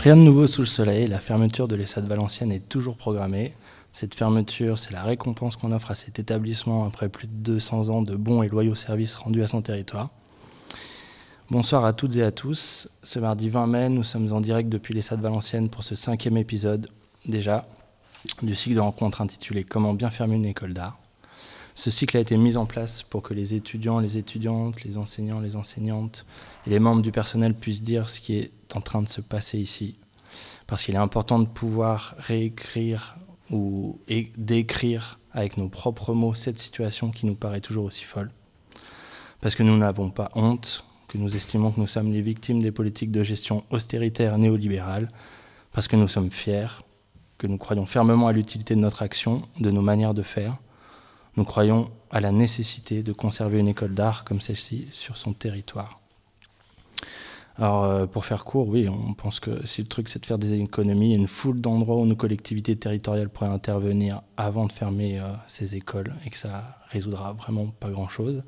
Rien de nouveau sous le soleil, la fermeture de l'ESSAD Valenciennes est toujours programmée. Cette fermeture, c'est la récompense qu'on offre à cet établissement après plus de 200 ans de bons et loyaux services rendus à son territoire. Bonsoir à toutes et à tous. Ce mardi 20 mai, nous sommes en direct depuis l'ESSAD Valenciennes pour ce 5e épisode, déjà, du cycle de rencontres intitulé « Comment bien fermer une école d'art ». Ce cycle a été mis en place pour que les étudiants, les étudiantes, les enseignants, les enseignantes et les membres du personnel puissent dire ce qui est en train de se passer ici. Parce qu'il est important de pouvoir réécrire ou décrire avec nos propres mots cette situation qui nous paraît toujours aussi folle. Parce que nous n'avons pas honte, que nous estimons que nous sommes les victimes des politiques de gestion austéritaires néolibérales, parce que nous sommes fiers, que nous croyons fermement à l'utilité de notre action, de nos manières de faire. Nous croyons à la nécessité de conserver une école d'art comme celle-ci sur son territoire. Alors, pour faire court, oui, on pense que si le truc c'est de faire des économies, il y a une foule d'endroits où nos collectivités territoriales pourraient intervenir avant de fermer ces écoles et que ça résoudra vraiment pas grand-chose.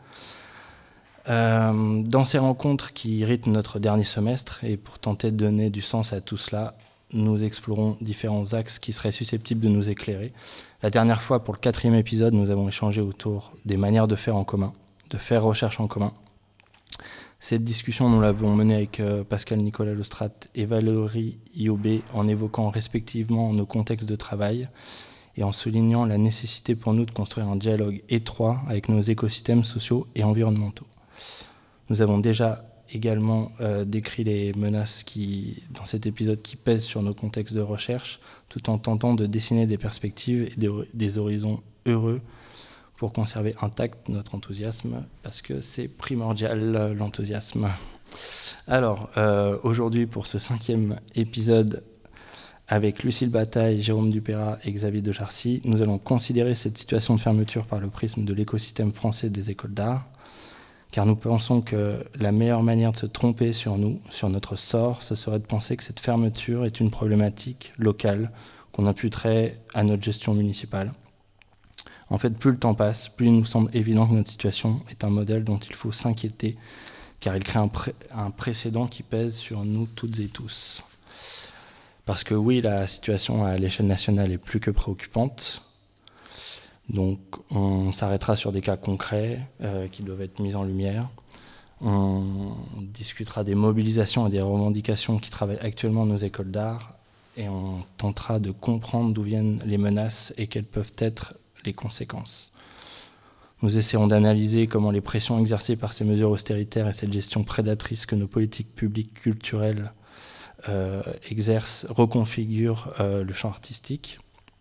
Dans ces rencontres qui rythment notre dernier semestre et pour tenter de donner du sens à tout cela, nous explorons différents axes qui seraient susceptibles de nous éclairer. La dernière fois, pour le 4e épisode, nous avons échangé autour des manières de faire en commun, de faire recherche en commun. Cette discussion, nous l'avons menée avec Pascal Nicolas Lostrat et Valérie Iobé en évoquant respectivement nos contextes de travail et en soulignant la nécessité pour nous de construire un dialogue étroit avec nos écosystèmes sociaux et environnementaux. Nous avons déjà également décrit les menaces dans cet épisode qui pèsent sur nos contextes de recherche, tout en tentant de dessiner des perspectives et des horizons heureux pour conserver intact notre enthousiasme, parce que c'est primordial, l'enthousiasme. Alors, aujourd'hui, pour ce 5e épisode, avec Lucille Bataille, Jérôme Dupérat et Xavier de Jarcy, nous allons considérer cette situation de fermeture par le prisme de l'écosystème français des écoles d'art, car nous pensons que la meilleure manière de se tromper sur nous, sur notre sort, ce serait de penser que cette fermeture est une problématique locale qu'on imputerait à notre gestion municipale. En fait, plus le temps passe, plus il nous semble évident que notre situation est un modèle dont il faut s'inquiéter, car il crée un précédent qui pèse sur nous toutes et tous. Parce que oui, la situation à l'échelle nationale est plus que préoccupante. Donc on s'arrêtera sur des cas concrets qui doivent être mis en lumière. On discutera des mobilisations et des revendications qui travaillent actuellement nos écoles d'art et on tentera de comprendre d'où viennent les menaces et quelles peuvent être les conséquences. Nous essaierons d'analyser comment les pressions exercées par ces mesures austéritaires et cette gestion prédatrice que nos politiques publiques culturelles exercent reconfigurent le champ artistique,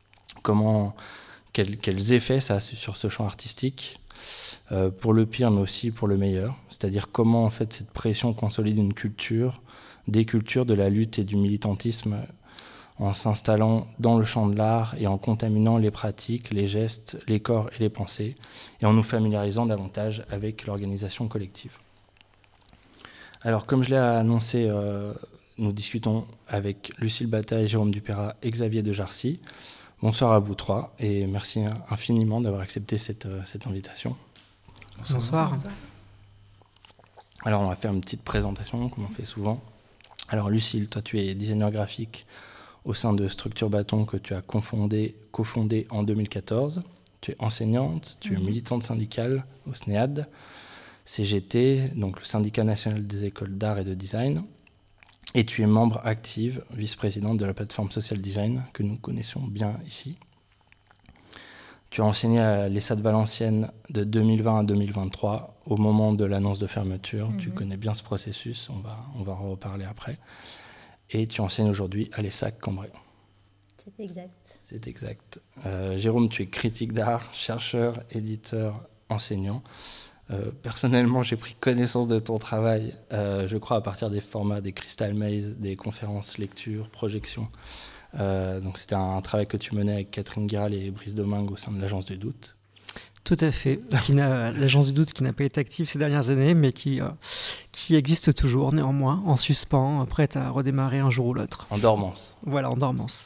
quels effets ça a sur ce champ artistique, pour le pire mais aussi pour le meilleur, c'est-à-dire comment en fait cette pression consolide une culture, des cultures de la lutte et du militantisme en s'installant dans le champ de l'art et en contaminant les pratiques, les gestes, les corps et les pensées, et en nous familiarisant davantage avec l'organisation collective. Alors, comme je l'ai annoncé, nous discutons avec Lucille Bataille, Jérôme Dupérat et Xavier de Jarcy. Bonsoir à vous trois, et merci infiniment d'avoir accepté cette invitation. Bonsoir. Alors, on va faire une petite présentation, comme on fait souvent. Alors, Lucille, toi, tu es designer graphique au sein de Structure Bâton que tu as cofondé en 2014. Tu es enseignante, tu es militante syndicale au SNEAD, CGT, donc le syndicat national des écoles d'art et de design, et tu es membre active, vice-présidente de la plateforme Social Design, que nous connaissons bien ici. Tu as enseigné à l'ESSAD Valenciennes de 2020 à 2023, au moment de l'annonce de fermeture. Tu connais bien ce processus, on va en reparler après. Et tu enseignes aujourd'hui à l'ESSAC Cambrai. C'est exact. Jérôme, tu es critique d'art, chercheur, éditeur, enseignant. Personnellement, j'ai pris connaissance de ton travail, je crois, à partir des formats des Crystal Maze, des conférences, lectures, projections. Donc c'était un travail que tu menais avec Catherine Guiral et Brice Domingue au sein de l'Agence du Doute. Tout à fait. L'Agence du Doute qui n'a pas été active ces dernières années, mais qui existe toujours néanmoins, en suspens, prête à redémarrer un jour ou l'autre. En dormance. Voilà, en dormance.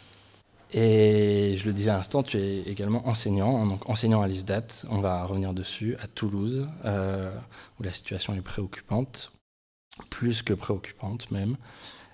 Et je le disais à l'instant, tu es également enseignant, donc enseignant à l'ISDAT, on va revenir dessus, à Toulouse, où la situation est préoccupante, plus que préoccupante même.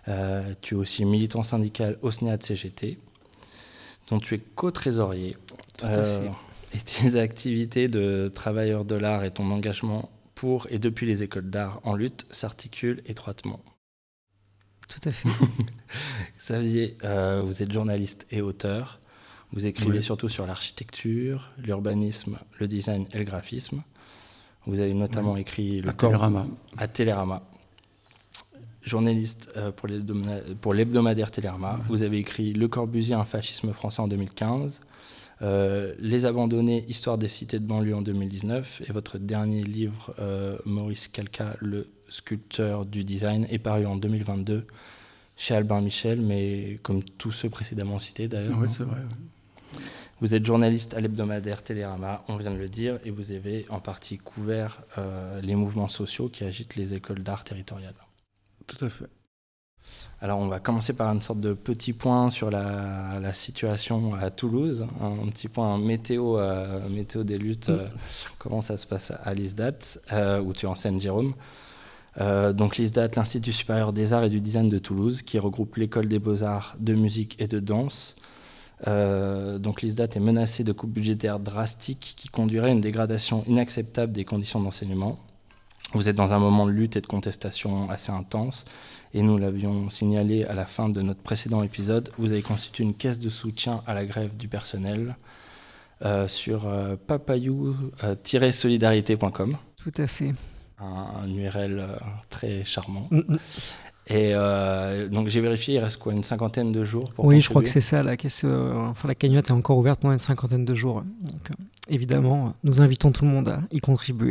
Tu es aussi militant syndical au SNEAD-CGT, dont tu es co-trésorier. Tout à fait. Et tes activités de travailleur de l'art et ton engagement pour et depuis les écoles d'art en lutte s'articulent étroitement. Tout à fait. Xavier, vous êtes journaliste et auteur. Vous écrivez surtout sur l'architecture, l'urbanisme, le design et le graphisme. Vous avez notamment écrit à Télérama. Journaliste pour l'hebdomadaire Télérama. Vous avez écrit Le Corbusier, un fascisme français en 2015. Les Abandonnés, histoire des cités de banlieue en 2019. Et votre dernier livre, Maurice Calca, le sculpteur du design, est paru en 2022 chez Albin Michel, mais comme tous ceux précédemment cités d'ailleurs. Oui, c'est vrai. Ouais. Vous êtes journaliste à l'hebdomadaire Télérama, on vient de le dire, et vous avez en partie couvert les mouvements sociaux qui agitent les écoles d'art territoriales. Tout à fait. Alors, on va commencer par une sorte de petit point sur la situation à Toulouse, un petit point météo des luttes, comment ça se passe à l'ISDAT, où tu enseignes, Jérôme. Donc l'ISDAT, l'Institut supérieur des arts et du design de Toulouse, qui regroupe l'école des beaux-arts, de musique et de danse. Donc l'ISDAT est menacé de coupes budgétaires drastiques qui conduiraient à une dégradation inacceptable des conditions d'enseignement. Vous êtes dans un moment de lutte et de contestation assez intense, et nous l'avions signalé à la fin de notre précédent épisode. Vous avez constitué une caisse de soutien à la grève du personnel sur papayou-solidarité.com. Tout à fait. Un URL très charmant. Et donc j'ai vérifié, il reste quoi, une cinquantaine de jours pour contribuer. Je crois que c'est ça, la cagnotte est encore ouverte pendant une cinquantaine de jours. Donc évidemment, nous invitons tout le monde à y contribuer.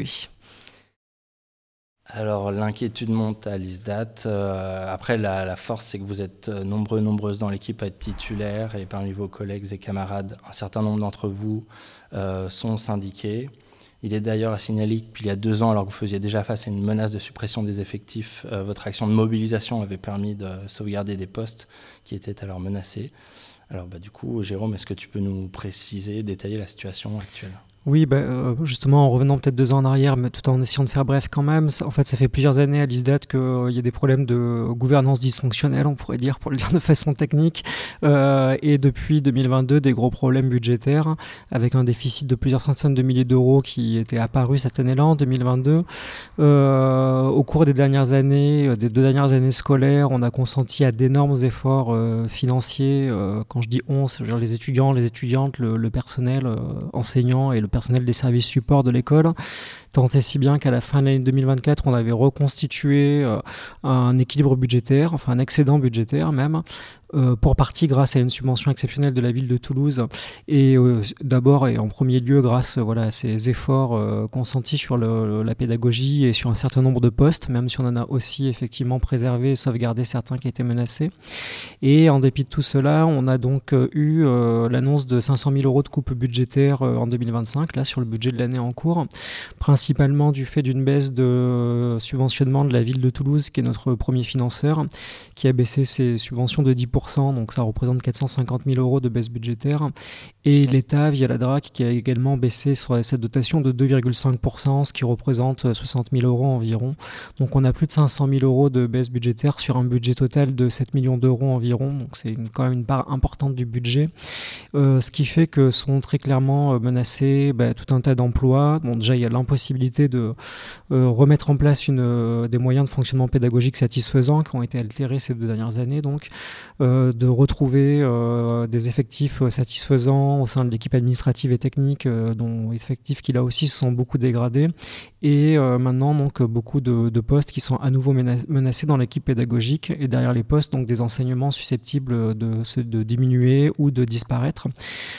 Alors l'inquiétude monte à l'ISDAT. Après, la force, c'est que vous êtes nombreuses dans l'équipe à être titulaires, et parmi vos collègues et camarades, un certain nombre d'entre vous sont syndiqués. Il est d'ailleurs à signaler qu'il y a 2 ans, alors que vous faisiez déjà face à une menace de suppression des effectifs, votre action de mobilisation avait permis de sauvegarder des postes qui étaient alors menacés. Alors du coup, Jérôme, est-ce que tu peux nous préciser, détailler la situation actuelle ? Oui, justement, en revenant peut-être 2 ans en arrière, mais tout en essayant de faire bref quand même, en fait, ça fait plusieurs années à l'ISDAT qu'il y a des problèmes de gouvernance dysfonctionnelle, on pourrait dire, pour le dire de façon technique, et depuis 2022, des gros problèmes budgétaires, avec un déficit de plusieurs centaines de milliers d'euros qui était apparu cette année-là, en 2022. Au cours des 2 dernières années scolaires, on a consenti à d'énormes efforts financiers. Quand je dis on, c'est les étudiants, les étudiantes, le personnel enseignant et le personnel des services support de l'école, tant et si bien qu'à la fin de l'année 2024, on avait reconstitué un équilibre budgétaire, enfin un excédent budgétaire même, pour partie grâce à une subvention exceptionnelle de la ville de Toulouse, et d'abord et en premier lieu grâce à ces efforts consentis sur la pédagogie et sur un certain nombre de postes, même si on en a aussi effectivement préservé et sauvegardé certains qui étaient menacés. Et en dépit de tout cela, on a donc eu l'annonce de 500 000 euros de coupe budgétaire en 2025, là sur le budget de l'année en cours, principalement du fait d'une baisse de subventionnement de la ville de Toulouse, qui est notre premier financeur, qui a baissé ses subventions de 10%, donc ça représente 450 000 euros de baisse budgétaire, et l'État, via la DRAC, qui a également baissé cette dotation de 2,5%, ce qui représente 60 000 euros environ. Donc on a plus de 500 000 euros de baisse budgétaire sur un budget total de 7 millions d'euros environ, donc c'est quand même une part importante du budget, ce qui fait que sont très clairement menacés tout un tas d'emplois. Bon, déjà, il y a l'impossibilité de remettre en place des moyens de fonctionnement pédagogique satisfaisants qui ont été altérés ces 2 dernières années, donc de retrouver des effectifs satisfaisants au sein de l'équipe administrative et technique, dont effectifs qui là aussi se sont beaucoup dégradés, et maintenant donc beaucoup de postes qui sont à nouveau menacés dans l'équipe pédagogique, et derrière les postes donc des enseignements susceptibles de diminuer ou de disparaître.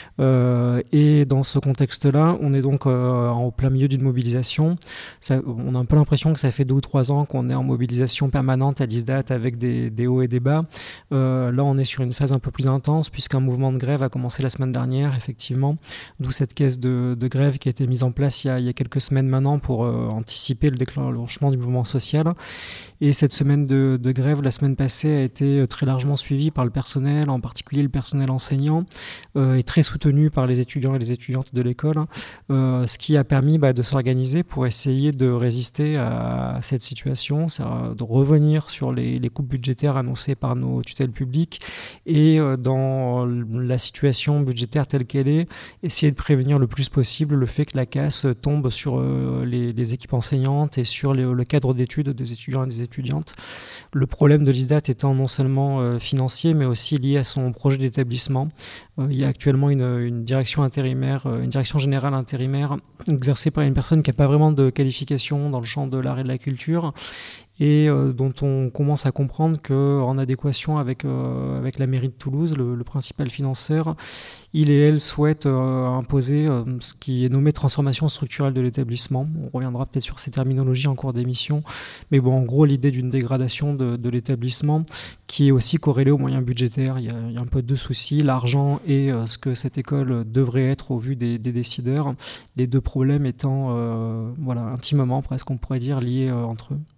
Et dans ce contexte-là, on est donc au plein milieu d'une mobilisation. On a un peu l'impression que ça fait 2 ou 3 ans qu'on est en mobilisation permanente à l'ISDAT avec des hauts et des bas. Là, on est sur une phase un peu plus intense puisqu'un mouvement de grève a commencé la semaine dernière, effectivement, d'où cette caisse de grève qui a été mise en place il y a quelques semaines maintenant pour anticiper le déclenchement du mouvement social. Et cette semaine de grève, la semaine passée, a été très largement suivie par le personnel, en particulier le personnel enseignant, et très soutenue par les étudiants et les étudiantes de l'école, ce qui a permis de s'organiser organisé pour essayer de résister à cette situation, c'est-à-dire de revenir sur les coupes budgétaires annoncées par nos tutelles publiques et dans la situation budgétaire telle qu'elle est, essayer de prévenir le plus possible le fait que la casse tombe sur les équipes enseignantes et sur le cadre d'études des étudiants et des étudiantes. Le problème de l'ISDAT étant non seulement financier, mais aussi lié à son projet d'établissement. Il y a actuellement une direction intérimaire, une direction générale intérimaire exercée par une personne qui n'a pas vraiment de qualification dans le champ de l'art et de la culture et dont on commence à comprendre qu'en adéquation avec la mairie de Toulouse, le principal financeur, il et elle souhaitent imposer ce qui est nommé transformation structurelle de l'établissement. On reviendra peut-être sur ces terminologies en cours d'émission, mais bon, en gros, l'idée d'une dégradation de l'établissement qui est aussi corrélée aux moyens budgétaires. Il y a un peu deux soucis, l'argent et ce que cette école devrait être au vu des décideurs, les deux problèmes étant intimement, presque on pourrait dire, liés entre eux.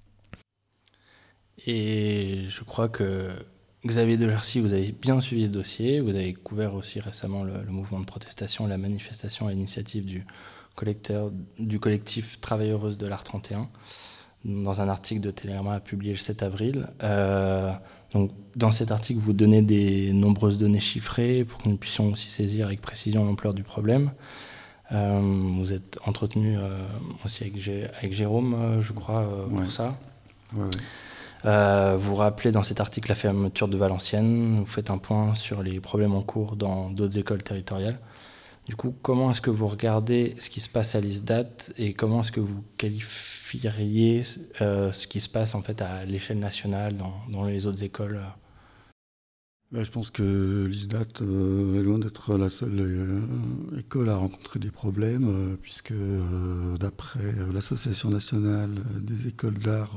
Et je crois que Xavier Dejercy, vous avez bien suivi ce dossier. Vous avez couvert aussi récemment le mouvement de protestation et la manifestation à l'initiative du collectif Travailleuses de l'Art 31 dans un article de Télérama publié le 7 avril. Donc, dans cet article, vous donnez des nombreuses données chiffrées pour que nous puissions aussi saisir avec précision l'ampleur du problème. Vous êtes entretenu aussi avec Jérôme, je crois, pour ça. Ouais. Vous rappelez dans cet article la fermeture de Valenciennes, vous faites un point sur les problèmes en cours dans d'autres écoles territoriales. Du coup, comment est-ce que vous regardez ce qui se passe à l'ISDAT et comment est-ce que vous qualifieriez ce qui se passe en fait à l'échelle nationale dans les autres écoles? Je pense que l'ISDAT est loin d'être la seule école à rencontrer des problèmes, puisque d'après l'Association nationale des écoles d'art,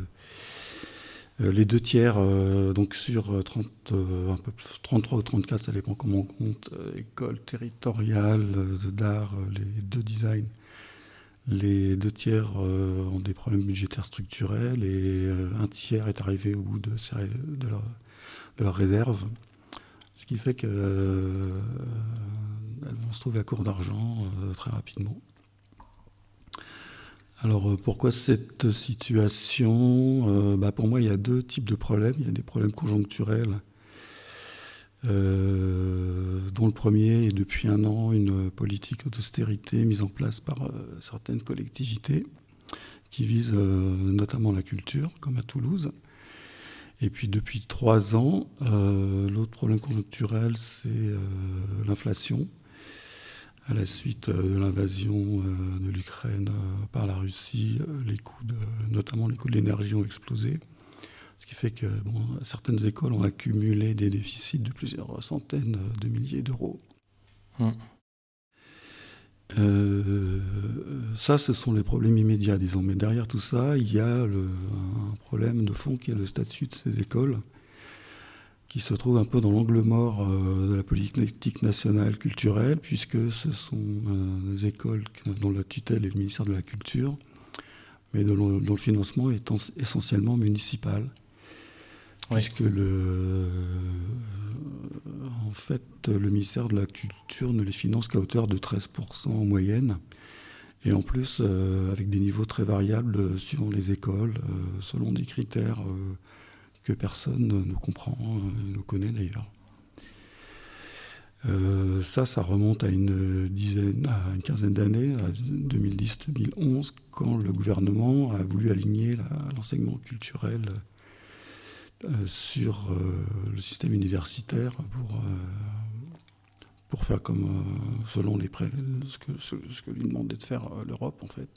les 2/3, donc sur 33 ou 34, ça dépend comment on compte, écoles territoriales d'art, de design, les 2/3 ont des problèmes budgétaires structurels et un tiers est arrivé au bout de leur réserve, ce qui fait qu'elles vont se trouver à court d'argent très rapidement. Alors pourquoi cette situation? Pour moi, il y a deux types de problèmes. Il y a des problèmes conjoncturels, dont le premier est depuis un an une politique d'austérité mise en place par certaines collectivités qui visent notamment la culture, comme à Toulouse. Et puis depuis 3 ans, l'autre problème conjoncturel, c'est l'inflation. À la suite de l'invasion de l'Ukraine par la Russie, notamment les coûts de l'énergie ont explosé. Ce qui fait que certaines écoles ont accumulé des déficits de plusieurs centaines de milliers d'euros. Ça, ce sont les problèmes immédiats, disons. Mais derrière tout ça, il y a un problème de fond qui est le statut de ces écoles, qui se trouve un peu dans l'angle mort de la politique nationale culturelle, puisque ce sont des écoles dont la tutelle est le ministère de la Culture, mais dont le financement est essentiellement municipal. Oui. Puisque le ministère de la Culture ne les finance qu'à hauteur de 13% en moyenne, et en plus avec des niveaux très variables suivant les écoles, selon des critères que personne ne comprend, ne connaît d'ailleurs. Ça remonte à une quinzaine d'années, à 2010-2011, quand le gouvernement a voulu aligner l'enseignement culturel sur le système universitaire pour faire comme selon ce que lui demandait de faire l'Europe en fait.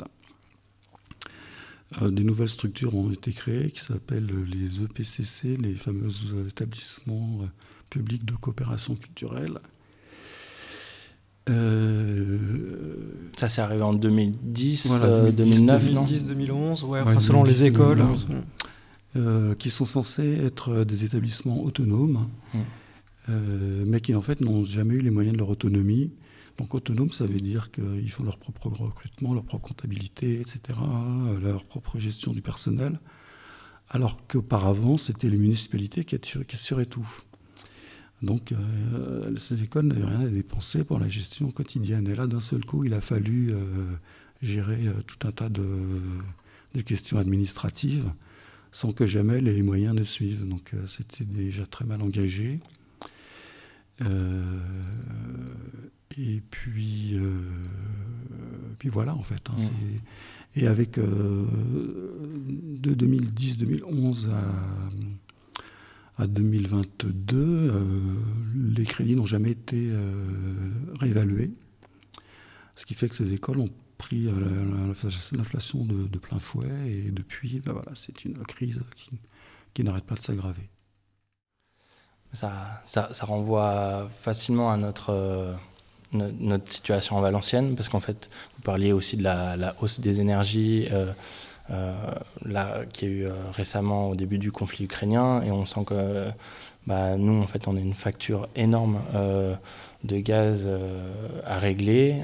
Des nouvelles structures ont été créées qui s'appellent les EPCC, les fameux établissements publics de coopération culturelle. Ça s'est arrivé en 2010, voilà, 2009, 2010-2011, selon les écoles. 2011, qui sont censés être des établissements autonomes, mais qui en fait n'ont jamais eu les moyens de leur autonomie. Donc autonome, ça veut dire qu'ils font leur propre recrutement, leur propre comptabilité, etc., leur propre gestion du personnel, alors qu'auparavant, c'était les municipalités qui assuraient tout. Donc ces écoles n'avaient rien à dépenser pour la gestion quotidienne. Et là, d'un seul coup, il a fallu gérer tout un tas de questions administratives sans que jamais les moyens ne suivent. Donc c'était déjà très mal engagé. Et puis voilà en fait. Et avec de 2010-2011 à 2022, les crédits n'ont jamais été réévalués. Ce qui fait que ces écoles ont pris l'inflation de plein fouet. Et depuis, voilà, c'est une crise qui n'arrête pas de s'aggraver. Ça renvoie facilement à notre situation en Valenciennes, parce qu'en fait, vous parliez aussi de la hausse des énergies qui a eu récemment au début du conflit ukrainien, et on sent que nous, en fait, on a une facture énorme de gaz à régler,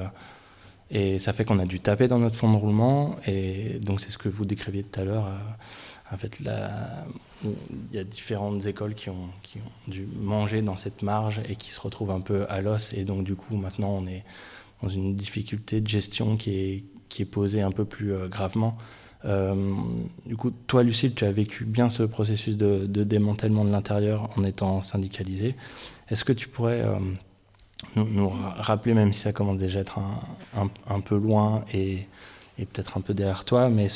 et ça fait qu'on a dû taper dans notre fonds de roulement, et donc c'est ce que vous décriviez tout à l'heure. En fait, il y a différentes écoles qui ont dû manger dans cette marge et qui se retrouvent un peu à l'os. Et donc, du coup, maintenant, on est dans une difficulté de gestion qui est posée un peu plus gravement. Du coup, toi, Lucille, tu as vécu bien ce processus de démantèlement de l'intérieur en étant syndicalisée. Est-ce que tu pourrais nous rappeler, même si ça commence déjà à être un peu loin et peut-être un peu derrière toi, mais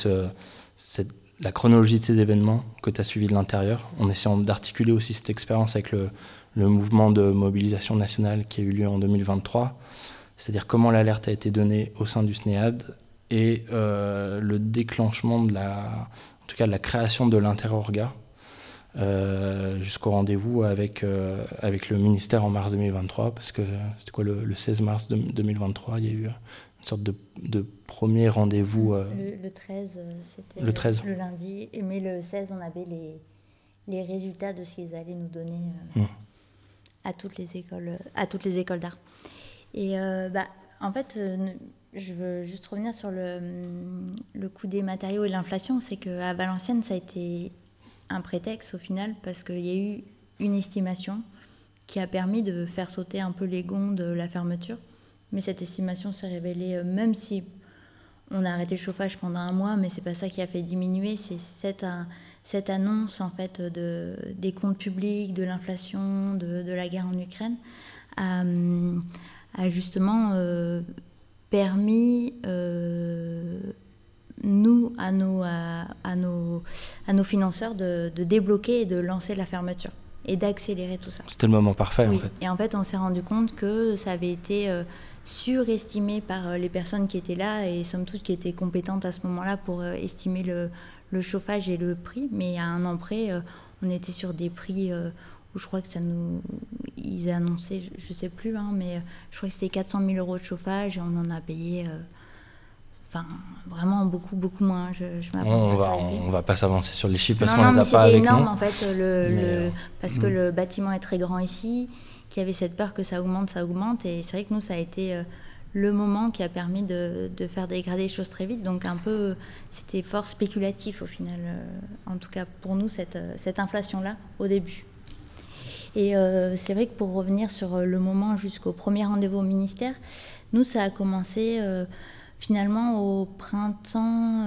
la chronologie de ces événements que tu as suivis de l'intérieur, en essayant d'articuler aussi cette expérience avec le mouvement de mobilisation nationale qui a eu lieu en 2023, c'est-à-dire comment l'alerte a été donnée au sein du SNEAD et le déclenchement en tout cas de la création de l'interorga jusqu'au rendez-vous avec le ministère en mars 2023, parce que c'était quoi, le 16 mars 2023, il y a eu une sorte de premier rendez-vous. Le 13, c'était le 13. Le lundi, mais le 16, on avait les résultats de ce qu'ils allaient nous donner à toutes les écoles d'art. Et en fait, je veux juste revenir sur le coût des matériaux et l'inflation. C'est qu'à Valenciennes, ça a été un prétexte au final, parce qu'il y a eu une estimation qui a permis de faire sauter un peu les gonds de la fermeture. Mais cette estimation s'est révélée, même si on a arrêté le chauffage pendant 1 mois, mais c'est pas ça qui a fait diminuer, c'est cette annonce en fait des comptes publics, de l'inflation, de la guerre en Ukraine, a justement permis nous à nos financeurs de débloquer et de lancer la fermeture et d'accélérer tout ça. C'était le moment parfait, oui. En fait. Et en fait, on s'est rendu compte que ça avait été surestimé par les personnes qui étaient là et somme toute qui étaient compétentes à ce moment-là pour estimer le chauffage et le prix. Mais à un an près, on était sur des prix où je crois que ils annonçaient, je sais plus, mais je crois que c'était 400 000 € de chauffage et on en a payé vraiment beaucoup, beaucoup moins. Je m'avance pas sur les prix. On va pas s'avancer sur les chiffres parce qu'on non, les a mais pas avec nous. C'était énorme en fait, parce que le bâtiment est très grand ici, qu'il y avait cette peur que ça augmente, et c'est vrai que nous, ça a été le moment qui a permis de faire dégrader les choses très vite, donc un peu, c'était fort spéculatif au final, en tout cas pour nous, cette inflation-là, au début. Et c'est vrai que pour revenir sur le moment jusqu'au premier rendez-vous au ministère, nous, ça a commencé finalement au printemps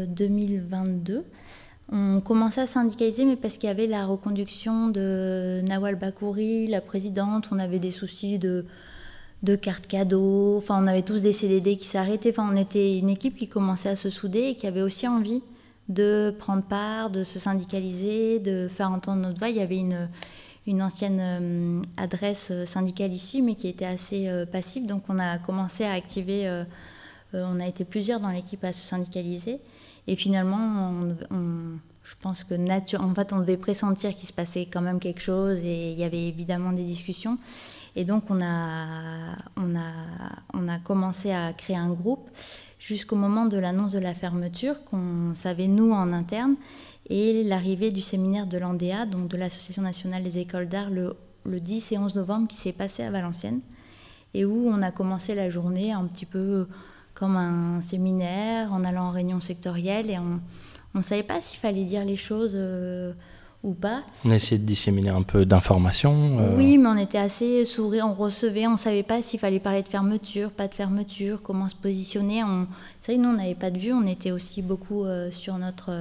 2022. On commençait à syndicaliser, mais parce qu'il y avait la reconduction de Nawal Bakouri, la présidente, on avait des soucis de cartes cadeaux, enfin on avait tous des CDD qui s'arrêtaient, enfin on était une équipe qui commençait à se souder et qui avait aussi envie de prendre part, de se syndicaliser, de faire entendre notre voix. Il y avait une ancienne adresse syndicale ici, mais qui était assez passive, donc on a commencé à activer, on a été plusieurs dans l'équipe à se syndicaliser. Et finalement, je pense que en fait, on devait pressentir qu'il se passait quand même quelque chose et il y avait évidemment des discussions. Et donc, on a commencé à créer un groupe jusqu'au moment de l'annonce de la fermeture qu'on savait, nous, en interne, et l'arrivée du séminaire de l'ANDEA, donc de l'Association nationale des écoles d'art, le 10 et 11 novembre, qui s'est passé à Valenciennes, et où on a commencé la journée un petit peu comme un séminaire, en allant en réunion sectorielle, et on ne savait pas s'il fallait dire les choses ou pas. On a essayé de disséminer un peu d'informations. Oui, mais on était assez sourds, on recevait, on ne savait pas s'il fallait parler de fermeture, pas de fermeture, comment se positionner. C'est vrai que nous, on n'avait pas de vue, on était aussi beaucoup sur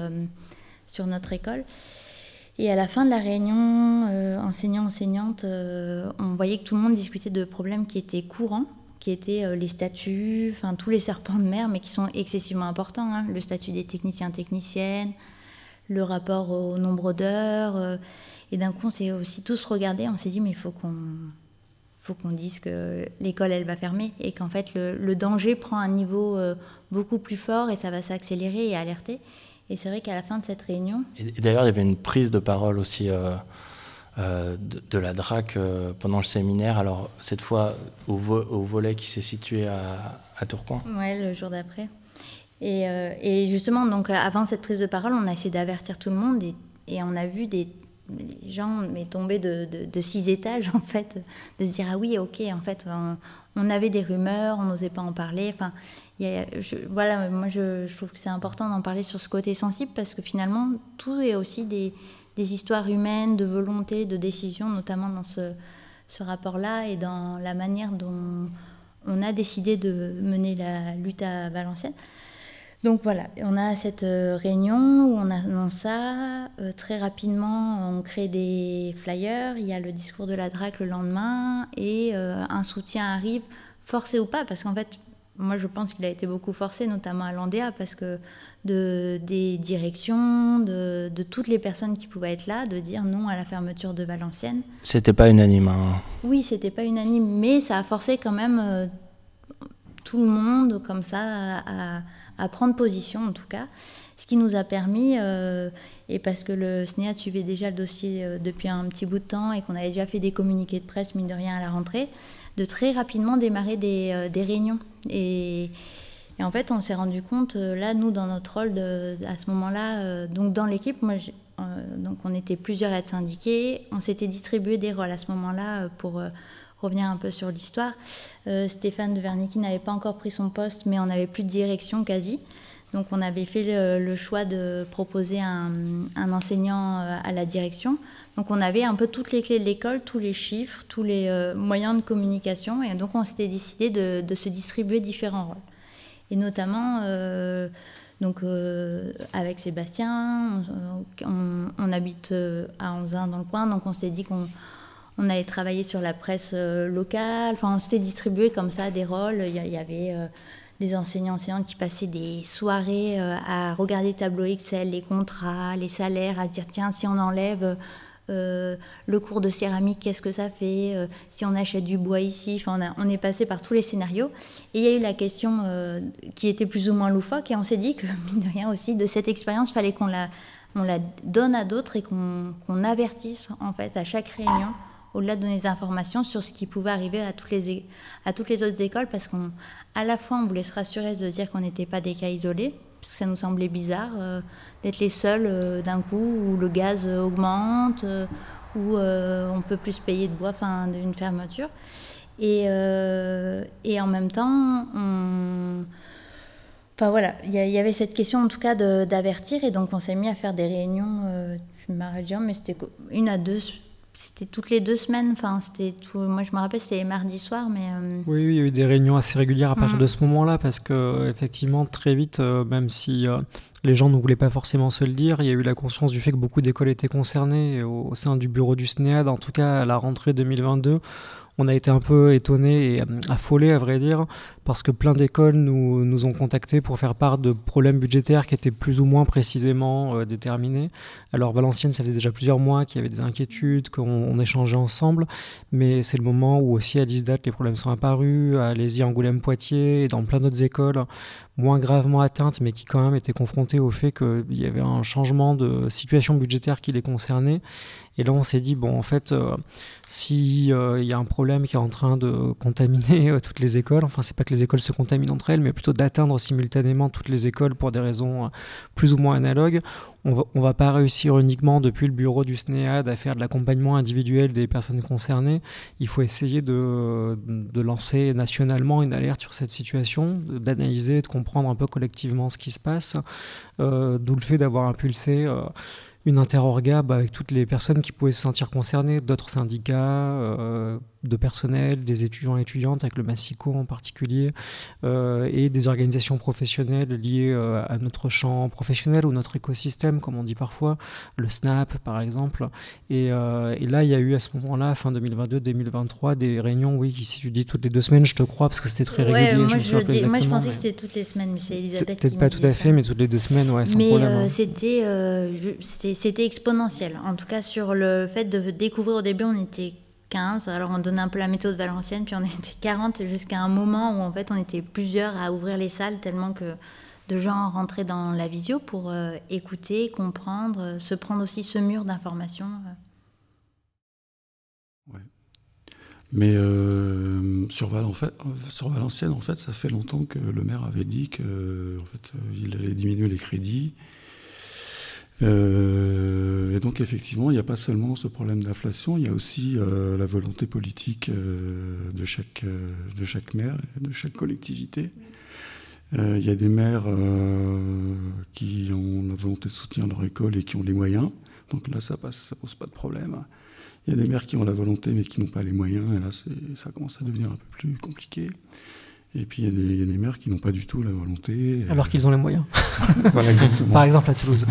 notre école. Et à la fin de la réunion, enseignants-enseignantes, on voyait que tout le monde discutait de problèmes qui étaient courants, qui étaient les statuts, enfin tous les serpents de mer, mais qui sont excessivement importants, hein, le statut des techniciens-techniciennes, le rapport au nombre d'heures. Et d'un coup, on s'est aussi tous regardés, on s'est dit, mais il faut qu'on dise que l'école, elle va fermer, et qu'en fait, le danger prend un niveau beaucoup plus fort, et ça va s'accélérer et alerter. Et c'est vrai qu'à la fin de cette réunion... Et d'ailleurs, il y avait une prise de parole aussi de la DRAC pendant le séminaire, alors cette fois au volet qui s'est situé à Tourcoing. Oui, le jour d'après. Et justement, donc, avant cette prise de parole, on a essayé d'avertir tout le monde, et on a vu des gens tomber de 6 étages, en fait, de se dire, ah oui, ok, en fait, on avait des rumeurs, on n'osait pas en parler. Enfin, voilà, moi, je trouve que c'est important d'en parler sur ce côté sensible, parce que finalement, tout est aussi des histoires humaines, de volonté, de décision, notamment dans ce rapport-là, et dans la manière dont on a décidé de mener la lutte à Valenciennes. Donc voilà, on a cette réunion où on annonce ça. Très rapidement, on crée des flyers. Il y a le discours de la DRAC le lendemain, et un soutien arrive, forcé ou pas, parce qu'en fait, moi je pense qu'il a été beaucoup forcé, notamment à l'Andéa, parce que des directions, de toutes les personnes qui pouvaient être là, de dire non à la fermeture de Valenciennes. C'était pas unanime. Hein. Oui, c'était pas unanime, mais ça a forcé quand même tout le monde comme ça à prendre position, en tout cas. Ce qui nous a permis, et parce que le SNEAD suivait déjà le dossier depuis un petit bout de temps, et qu'on avait déjà fait des communiqués de presse, mine de rien, à la rentrée, de très rapidement démarrer des réunions. Et en fait, on s'est rendu compte, là, nous, dans notre rôle, à ce moment-là, donc dans l'équipe, donc on était plusieurs à être syndiqués, on s'était distribué des rôles à ce moment-là pour... revenir un peu sur l'histoire. Stéphane de Wernicke n'avait pas encore pris son poste, mais on n'avait plus de direction quasi. Donc on avait fait le choix de proposer un enseignant à la direction. Donc on avait un peu toutes les clés de l'école, tous les chiffres, tous les moyens de communication. Et donc on s'était décidé de se distribuer différents rôles. Et notamment, avec Sébastien, on habite à Anzin dans le coin, donc on s'est dit qu'on allait travailler sur la presse locale. Enfin, on s'était distribué comme ça des rôles. Il y avait des enseignants-enseignantes qui passaient des soirées à regarder tableau Excel, les contrats, les salaires, à se dire tiens, si on enlève le cours de céramique, qu'est-ce que ça fait, si on achète du bois ici. Enfin, on est passé par tous les scénarios. Et il y a eu la question qui était plus ou moins loufoque, et on s'est dit que, mine de rien aussi, de cette expérience, il fallait qu'on la donne à d'autres, et qu'on avertisse en fait à chaque réunion, au-delà de donner des informations sur ce qui pouvait arriver à toutes les autres écoles, parce qu'à la fois on voulait se rassurer de dire qu'on n'était pas des cas isolés, parce que ça nous semblait bizarre d'être les seuls d'un coup où le gaz augmente, où on peut plus se payer de bois, enfin d'une fermeture, et en même temps enfin voilà, il y avait cette question en tout cas d'avertir, et donc on s'est mis à faire des réunions, tu m'arrêtes dire, mais c'était 1 à 2. C'était toutes les 2 semaines, enfin, moi je me rappelle, c'était les mardis soirs, mais... Oui, il y a eu des réunions assez régulières à partir de ce moment-là, parce que effectivement, très vite, même si les gens ne voulaient pas forcément se le dire, il y a eu la conscience du fait que beaucoup d'écoles étaient concernées au sein du bureau du SNEAD. En tout cas, à la rentrée 2022, on a été un peu étonnés et affolés, à vrai dire, parce que plein d'écoles nous ont contactés pour faire part de problèmes budgétaires qui étaient plus ou moins précisément déterminés. Alors Valenciennes, ça faisait déjà plusieurs mois qu'il y avait des inquiétudes, qu'on échangeait ensemble, mais c'est le moment où aussi à l'ISDAT les problèmes sont apparus, à Lézy, Angoulême, Poitiers, et dans plein d'autres écoles moins gravement atteintes, mais qui quand même étaient confrontées au fait qu'il y avait un changement de situation budgétaire qui les concernait. Et là, on s'est dit, bon, en fait, s'il y a un problème qui est en train de contaminer toutes les écoles, enfin, c'est pas que les écoles se contaminent entre elles, mais plutôt d'atteindre simultanément toutes les écoles pour des raisons plus ou moins analogues, on va pas réussir uniquement depuis le bureau du SNEAD à faire de l'accompagnement individuel des personnes concernées. Il faut essayer de lancer nationalement une alerte sur cette situation, d'analyser, de comprendre un peu collectivement ce qui se passe, d'où le fait d'avoir impulsé une interorga avec toutes les personnes qui pouvaient se sentir concernées, d'autres syndicats, de personnel, des étudiants et étudiantes, avec le Massico en particulier, et des organisations professionnelles liées à notre champ professionnel ou notre écosystème, comme on dit parfois, le SNAP par exemple. Et là, il y a eu à ce moment-là, fin 2022-2023, des réunions, qui s'étudient toutes les 2 semaines, je te crois, parce que c'était très régulier. Moi, je pensais que c'était toutes les semaines, mais c'est Elisabeth qui peut-être pas tout à fait, mais toutes les 2 semaines, sans problème. C'était exponentiel. En tout cas, sur le fait de découvrir, au début, on était 15. Alors, on donnait un peu la méthode valencienne, puis on était 40 jusqu'à un moment où, en fait, on était plusieurs à ouvrir les salles, tellement que de gens rentraient dans la visio pour écouter, comprendre, se prendre aussi ce mur d'informations. Ouais. Mais sur Valenciennes, en fait, ça fait longtemps que le maire avait dit qu'il allait diminuer les crédits. Et donc, effectivement, il n'y a pas seulement ce problème d'inflation, il y a aussi la volonté politique de chaque maire, de chaque collectivité. Il y a des maires qui ont la volonté de soutenir leur école et qui ont les moyens. Donc là, ça pose pas de problème. Il y a des maires qui ont la volonté mais qui n'ont pas les moyens. Et là, ça commence à devenir un peu plus compliqué. Et puis, il y a des maires qui n'ont pas du tout la volonté. Alors qu'ils ont les moyens. Voilà, exactement. Par exemple, à Toulouse.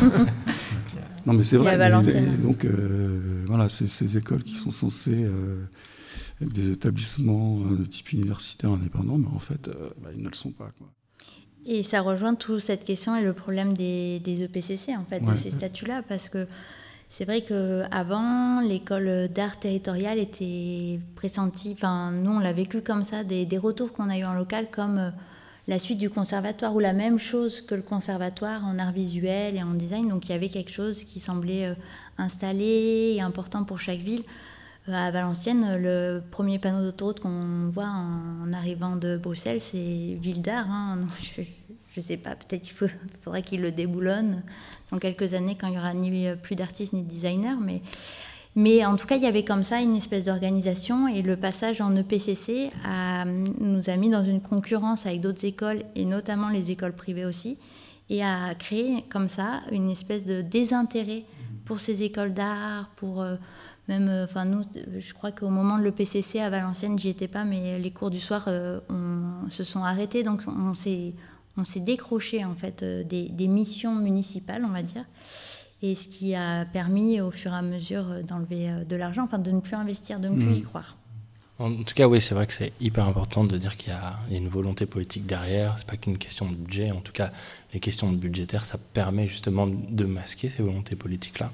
Non, mais c'est vrai. Et donc, voilà, ces écoles qui sont censées être des établissements de type universitaire indépendant, mais en fait, ils ne le sont pas, quoi. Et ça rejoint toute cette question et le problème des EPCC, en fait, de ces statuts-là, parce que c'est vrai qu'avant, l'école d'art territoriale était pressentie, enfin, nous, on l'a vécu comme ça, des retours qu'on a eu en local, comme la suite du conservatoire, ou la même chose que le conservatoire en art visuel et en design. Donc, il y avait quelque chose qui semblait installé et important pour chaque ville. À Valenciennes, le premier panneau d'autoroute qu'on voit en arrivant de Bruxelles, c'est Ville d'Art. Je ne sais pas, peut-être qu'il faudrait qu'il le déboulonne dans quelques années quand il n'y aura ni plus d'artistes ni de designers. Mais en tout cas, il y avait comme ça une espèce d'organisation, et le passage en EPCC nous a mis dans une concurrence avec d'autres écoles, et notamment les écoles privées aussi, et a créé comme ça une espèce de désintérêt pour ces écoles d'art, pour... Même, nous, je crois qu'au moment de l'EPCC à Valenciennes, j'y étais pas, mais les cours du soir se sont arrêtés, donc on s'est décroché en fait des missions municipales, on va dire, et ce qui a permis au fur et à mesure d'enlever de l'argent, de ne plus investir, de ne plus y croire. En tout cas, oui, c'est vrai que c'est hyper important de dire qu'il y a une volonté politique derrière. C'est pas qu'une question de budget. En tout cas, les questions budgétaires, ça permet justement de masquer ces volontés politiques-là.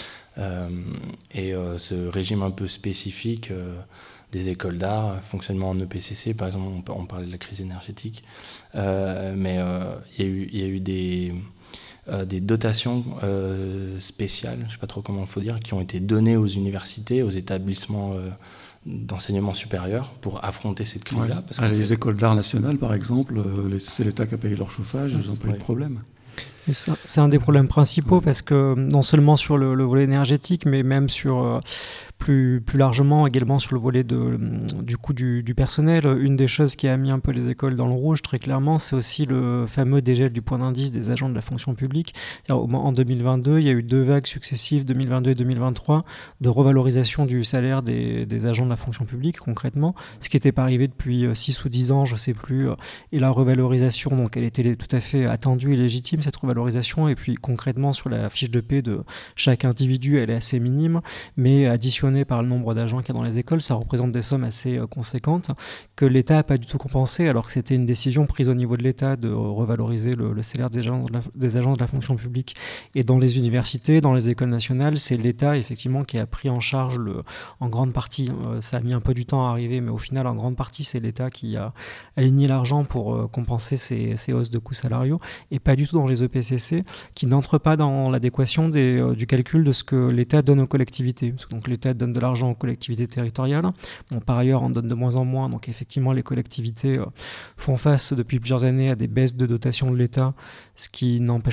Et ce régime un peu spécifique des écoles d'art, fonctionnement en EPCC, par exemple, on parlait de la crise énergétique, mais il y a eu des dotations spéciales, je ne sais pas trop comment il faut dire, qui ont été données aux universités, aux établissements d'enseignement supérieur pour affronter cette crise-là. Parce les écoles d'art nationales, par exemple, c'est l'État qui a payé leur chauffage, ils n'ont pas eu de problème. Et ça, c'est un des problèmes principaux, parce que non seulement sur le volet énergétique, mais même sur plus largement également sur le volet du coût du personnel. Une des choses qui a mis un peu les écoles dans le rouge très clairement, c'est aussi le fameux dégel du point d'indice des agents de la fonction publique. En 2022, il y a eu 2 vagues successives, 2022 et 2023, de revalorisation du salaire des agents de la fonction publique concrètement, ce qui n'était pas arrivé depuis 6 ou 10 ans, je ne sais plus. Et la revalorisation, donc elle était tout à fait attendue et légitime, cette revalorisation, et puis concrètement sur la fiche de paie de chaque individu, elle est assez minime, mais additionnée par le nombre d'agents qu'il y a dans les écoles, ça représente des sommes assez conséquentes que l'État n'a pas du tout compensé, alors que c'était une décision prise au niveau de l'État de revaloriser le salaire des agents de la fonction publique. Et dans les universités, dans les écoles nationales, c'est l'État effectivement qui a pris en charge en grande partie, ça a mis un peu du temps à arriver, mais au final en grande partie c'est l'État qui a aligné l'argent pour compenser ces hausses de coûts salariaux, et pas du tout dans les EPCC, qui n'entrent pas dans l'adéquation du calcul de ce que l'État donne aux collectivités. Donc l'État donne de l'argent aux collectivités territoriales. Bon, par ailleurs, on donne de moins en moins. Donc effectivement, les collectivités font face depuis plusieurs années à des baisses de dotation de l'État, ce qui n'empêche pas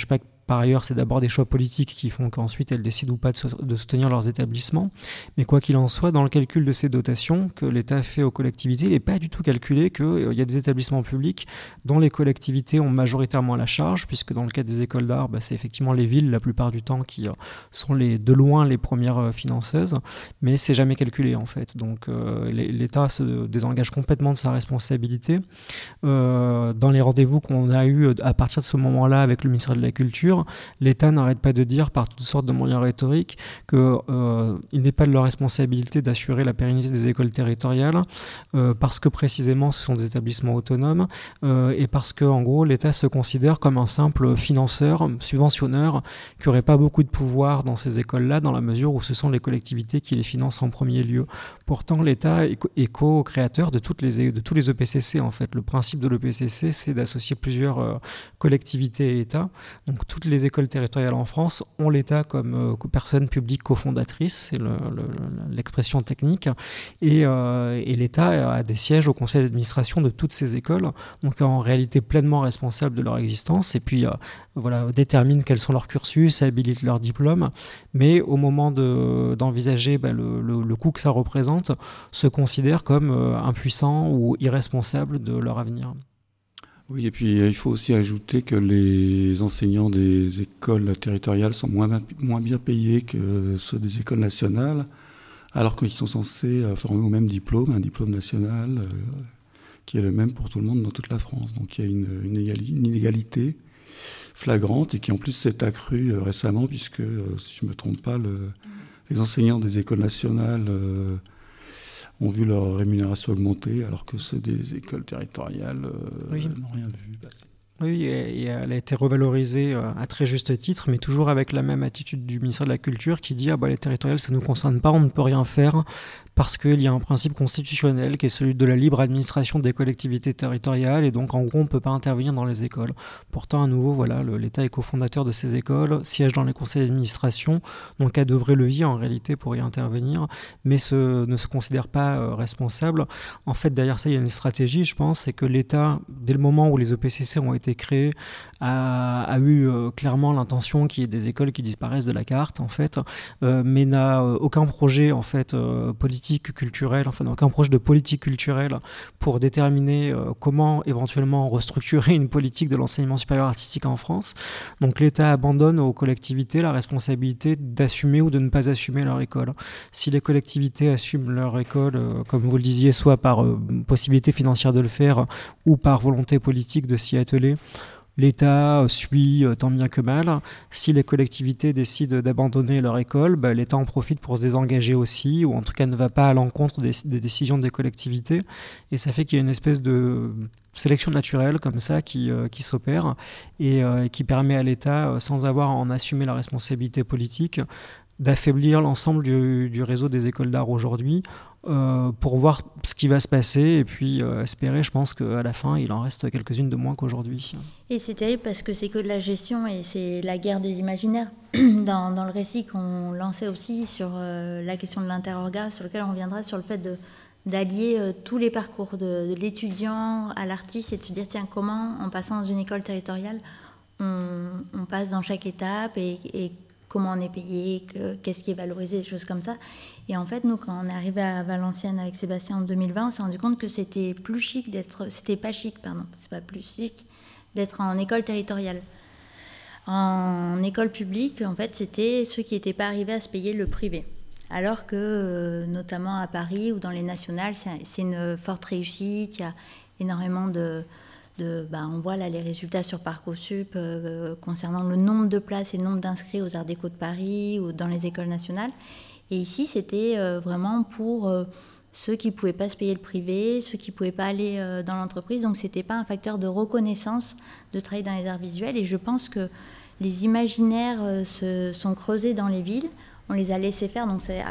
par ailleurs, c'est d'abord des choix politiques qui font qu'ensuite elles décident ou pas de soutenir leurs établissements. Mais quoi qu'il en soit, dans le calcul de ces dotations que l'État fait aux collectivités, il n'est pas du tout calculé qu'il y a des établissements publics dont les collectivités ont majoritairement la charge, puisque dans le cas des écoles d'art, c'est effectivement les villes la plupart du temps qui sont de loin les premières financeuses, mais c'est jamais calculé en fait. Donc l'État se désengage complètement de sa responsabilité. Dans les rendez-vous qu'on a eus à partir de ce moment-là avec le ministère de la Culture, l'État n'arrête pas de dire par toutes sortes de moyens rhétoriques qu'il n'est pas de leur responsabilité d'assurer la pérennité des écoles territoriales parce que précisément ce sont des établissements autonomes et parce que en gros l'État se considère comme un simple financeur, subventionneur qui n'aurait pas beaucoup de pouvoir dans ces écoles-là dans la mesure où ce sont les collectivités qui les financent en premier lieu. Pourtant l'État est co-créateur de tous les EPCC en fait. Le principe de l'EPCC c'est d'associer plusieurs collectivités et États. Donc toutes les écoles territoriales en France ont l'État comme personne publique cofondatrice, c'est l'expression technique, et l'État a des sièges au conseil d'administration de toutes ces écoles, donc en réalité pleinement responsable de leur existence, et puis détermine quels sont leurs cursus, habilite leurs diplômes, mais au moment d'envisager le coût que ça représente, se considère comme impuissant ou irresponsable de leur avenir. Oui, et puis il faut aussi ajouter que les enseignants des écoles territoriales sont moins bien payés que ceux des écoles nationales, alors qu'ils sont censés former au même diplôme, un diplôme national qui est le même pour tout le monde dans toute la France. Donc il y a une inégalité flagrante et qui en plus s'est accrue récemment puisque, si je ne me trompe pas, les enseignants des écoles nationales ont vu leur rémunération augmenter alors que ceux des écoles territoriales n'ont rien vu passer. Oui, et elle a été revalorisée à très juste titre, mais toujours avec la même attitude du ministère de la Culture qui dit les territoriales, ça ne nous concerne pas, on ne peut rien faire, parce qu'il y a un principe constitutionnel qui est celui de la libre administration des collectivités territoriales, et donc en gros, on ne peut pas intervenir dans les écoles. Pourtant, à nouveau, l'État est cofondateur de ces écoles, siège dans les conseils d'administration, donc a de vrais leviers en réalité pour y intervenir, mais ne se considère pas responsable. En fait, derrière ça, il y a une stratégie, je pense, c'est que l'État, dès le moment où les EPCC ont été créés, a eu clairement l'intention qu'il y ait des écoles qui disparaissent de la carte, en fait, mais n'a aucun projet, en fait, politique culturelle, enfin, aucun projet de politique culturelle pour déterminer comment éventuellement restructurer une politique de l'enseignement supérieur artistique en France. Donc l'État abandonne aux collectivités la responsabilité d'assumer ou de ne pas assumer leur école. Si les collectivités assument leur école, comme vous le disiez, soit par possibilité financière de le faire ou par volonté politique de s'y atteler, l'État suit tant bien que mal. Si les collectivités décident d'abandonner leur école, l'État en profite pour se désengager aussi, ou en tout cas ne va pas à l'encontre des décisions des collectivités. Et ça fait qu'il y a une espèce de sélection naturelle comme ça qui s'opère et qui permet à l'État, sans avoir à en assumer la responsabilité politique, d'affaiblir l'ensemble du réseau des écoles d'art aujourd'hui pour voir ce qui va se passer et puis espérer, je pense qu'à la fin, il en reste quelques-unes de moins qu'aujourd'hui. Et c'est terrible parce que c'est que de la gestion et c'est la guerre des imaginaires. Dans le récit qu'on lançait aussi sur la question de l'interorga, sur lequel on reviendra, sur le fait d'allier tous les parcours de l'étudiant à l'artiste et de se dire, tiens, comment, en passant dans une école territoriale, on passe dans chaque étape et comment on est payé, qu'est-ce qui est valorisé, des choses comme ça. Et en fait, nous, quand on est arrivé à Valenciennes avec Sébastien en 2020, on s'est rendu compte que c'était pas chic d'être en école territoriale. En école publique, en fait, c'était ceux qui n'étaient pas arrivés à se payer le privé. Alors que, notamment à Paris ou dans les nationales, c'est une forte réussite, il y a énormément on voit là les résultats sur Parcoursup concernant le nombre de places et le nombre d'inscrits aux Arts Déco de Paris ou dans les écoles nationales. Et ici, c'était vraiment pour ceux qui ne pouvaient pas se payer le privé, ceux qui ne pouvaient pas aller dans l'entreprise. Donc, ce n'était pas un facteur de reconnaissance de travailler dans les arts visuels. Et je pense que les imaginaires se sont creusés dans les villes. On les a laissés faire. Donc, c'est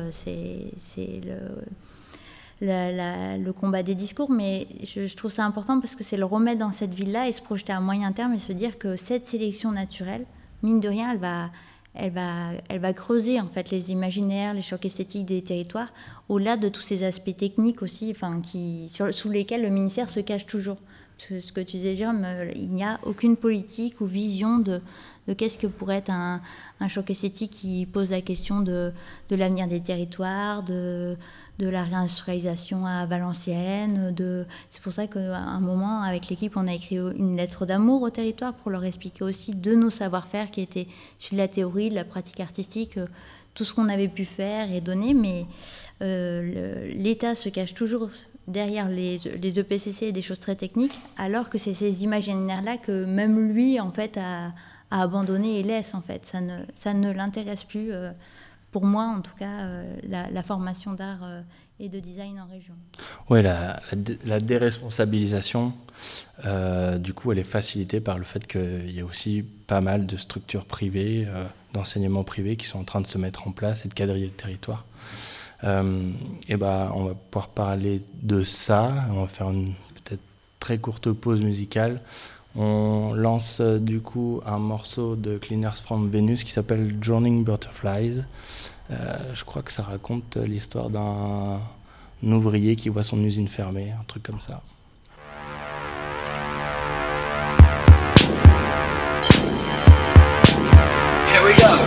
le combat des discours, mais je trouve ça important parce que c'est le remettre dans cette ville-là et se projeter à moyen terme et se dire que cette sélection naturelle, mine de rien, elle va creuser en fait les imaginaires, les chocs esthétiques des territoires, au-delà de tous ces aspects techniques aussi, sous lesquels le ministère se cache toujours. ce que tu disais, Jérôme, il n'y a aucune politique ou vision de qu'est-ce que pourrait être un choc esthétique qui pose la question de l'avenir des territoires, de la réindustrialisation à Valenciennes. C'est pour ça qu'à un moment, avec l'équipe, on a écrit une lettre d'amour au territoire pour leur expliquer aussi de nos savoir-faire qui étaient issus de la théorie, de la pratique artistique, tout ce qu'on avait pu faire et donner. Mais l'État se cache toujours derrière les EPCC et des choses très techniques, alors que c'est ces imaginaires-là que même lui, en fait, a abandonné et laisse, en fait. Ça ne l'intéresse plus, pour moi, en tout cas, la formation d'art et de design en région. Oui, la déresponsabilisation, du coup, elle est facilitée par le fait qu'il y a aussi pas mal de structures privées, d'enseignement privé qui sont en train de se mettre en place et de quadriller le territoire. Et on va pouvoir parler de ça. On va faire une peut-être très courte pause musicale. On lance du coup un morceau de Cleaners from Venus qui s'appelle Drowning Butterflies. Je crois que ça raconte l'histoire d'un ouvrier qui voit son usine fermée, un truc comme ça. Here we go.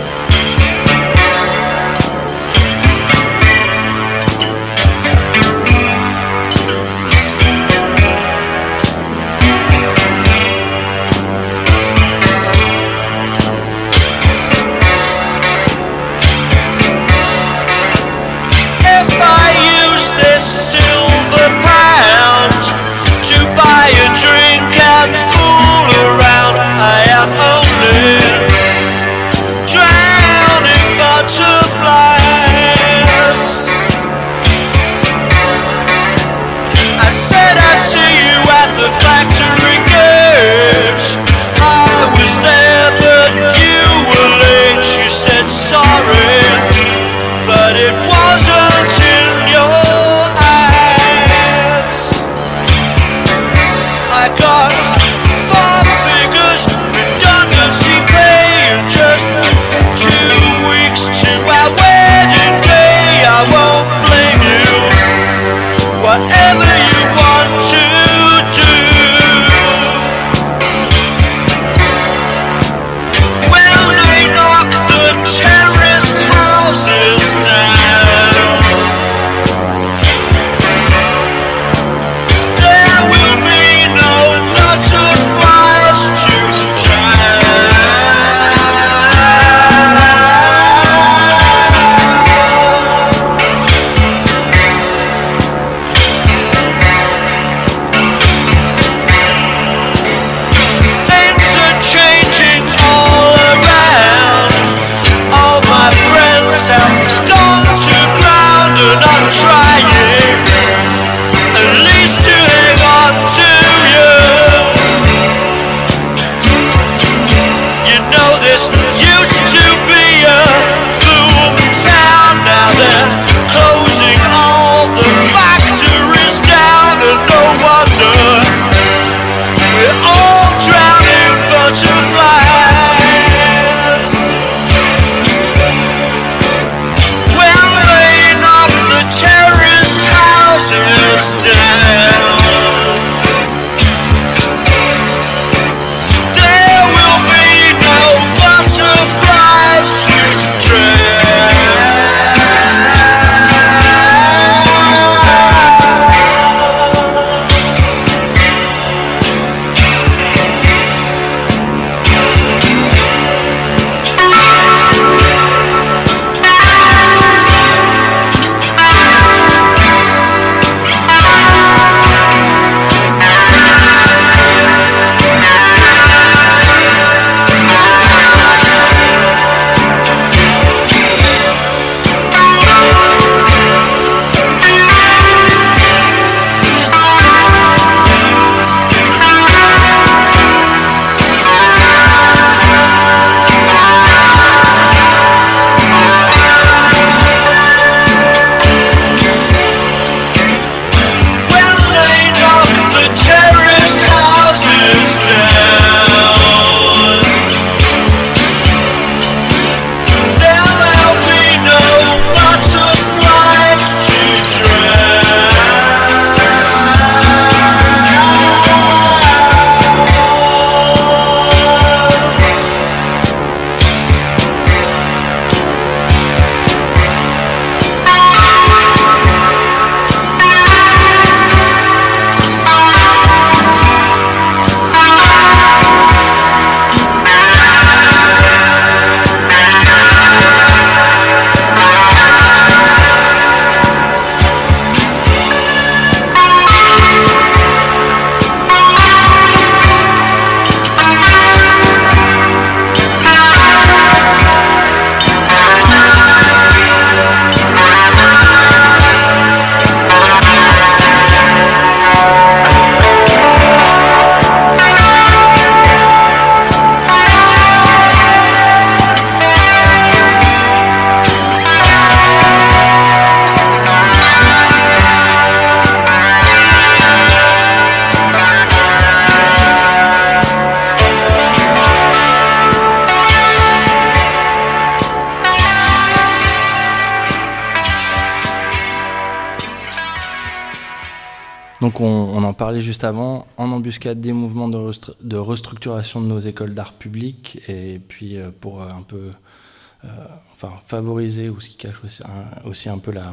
Donc on en parlait juste avant, en embuscade des mouvements de restructuration de nos écoles d'art public, et puis pour un peu favoriser, ou ce qui cache aussi un peu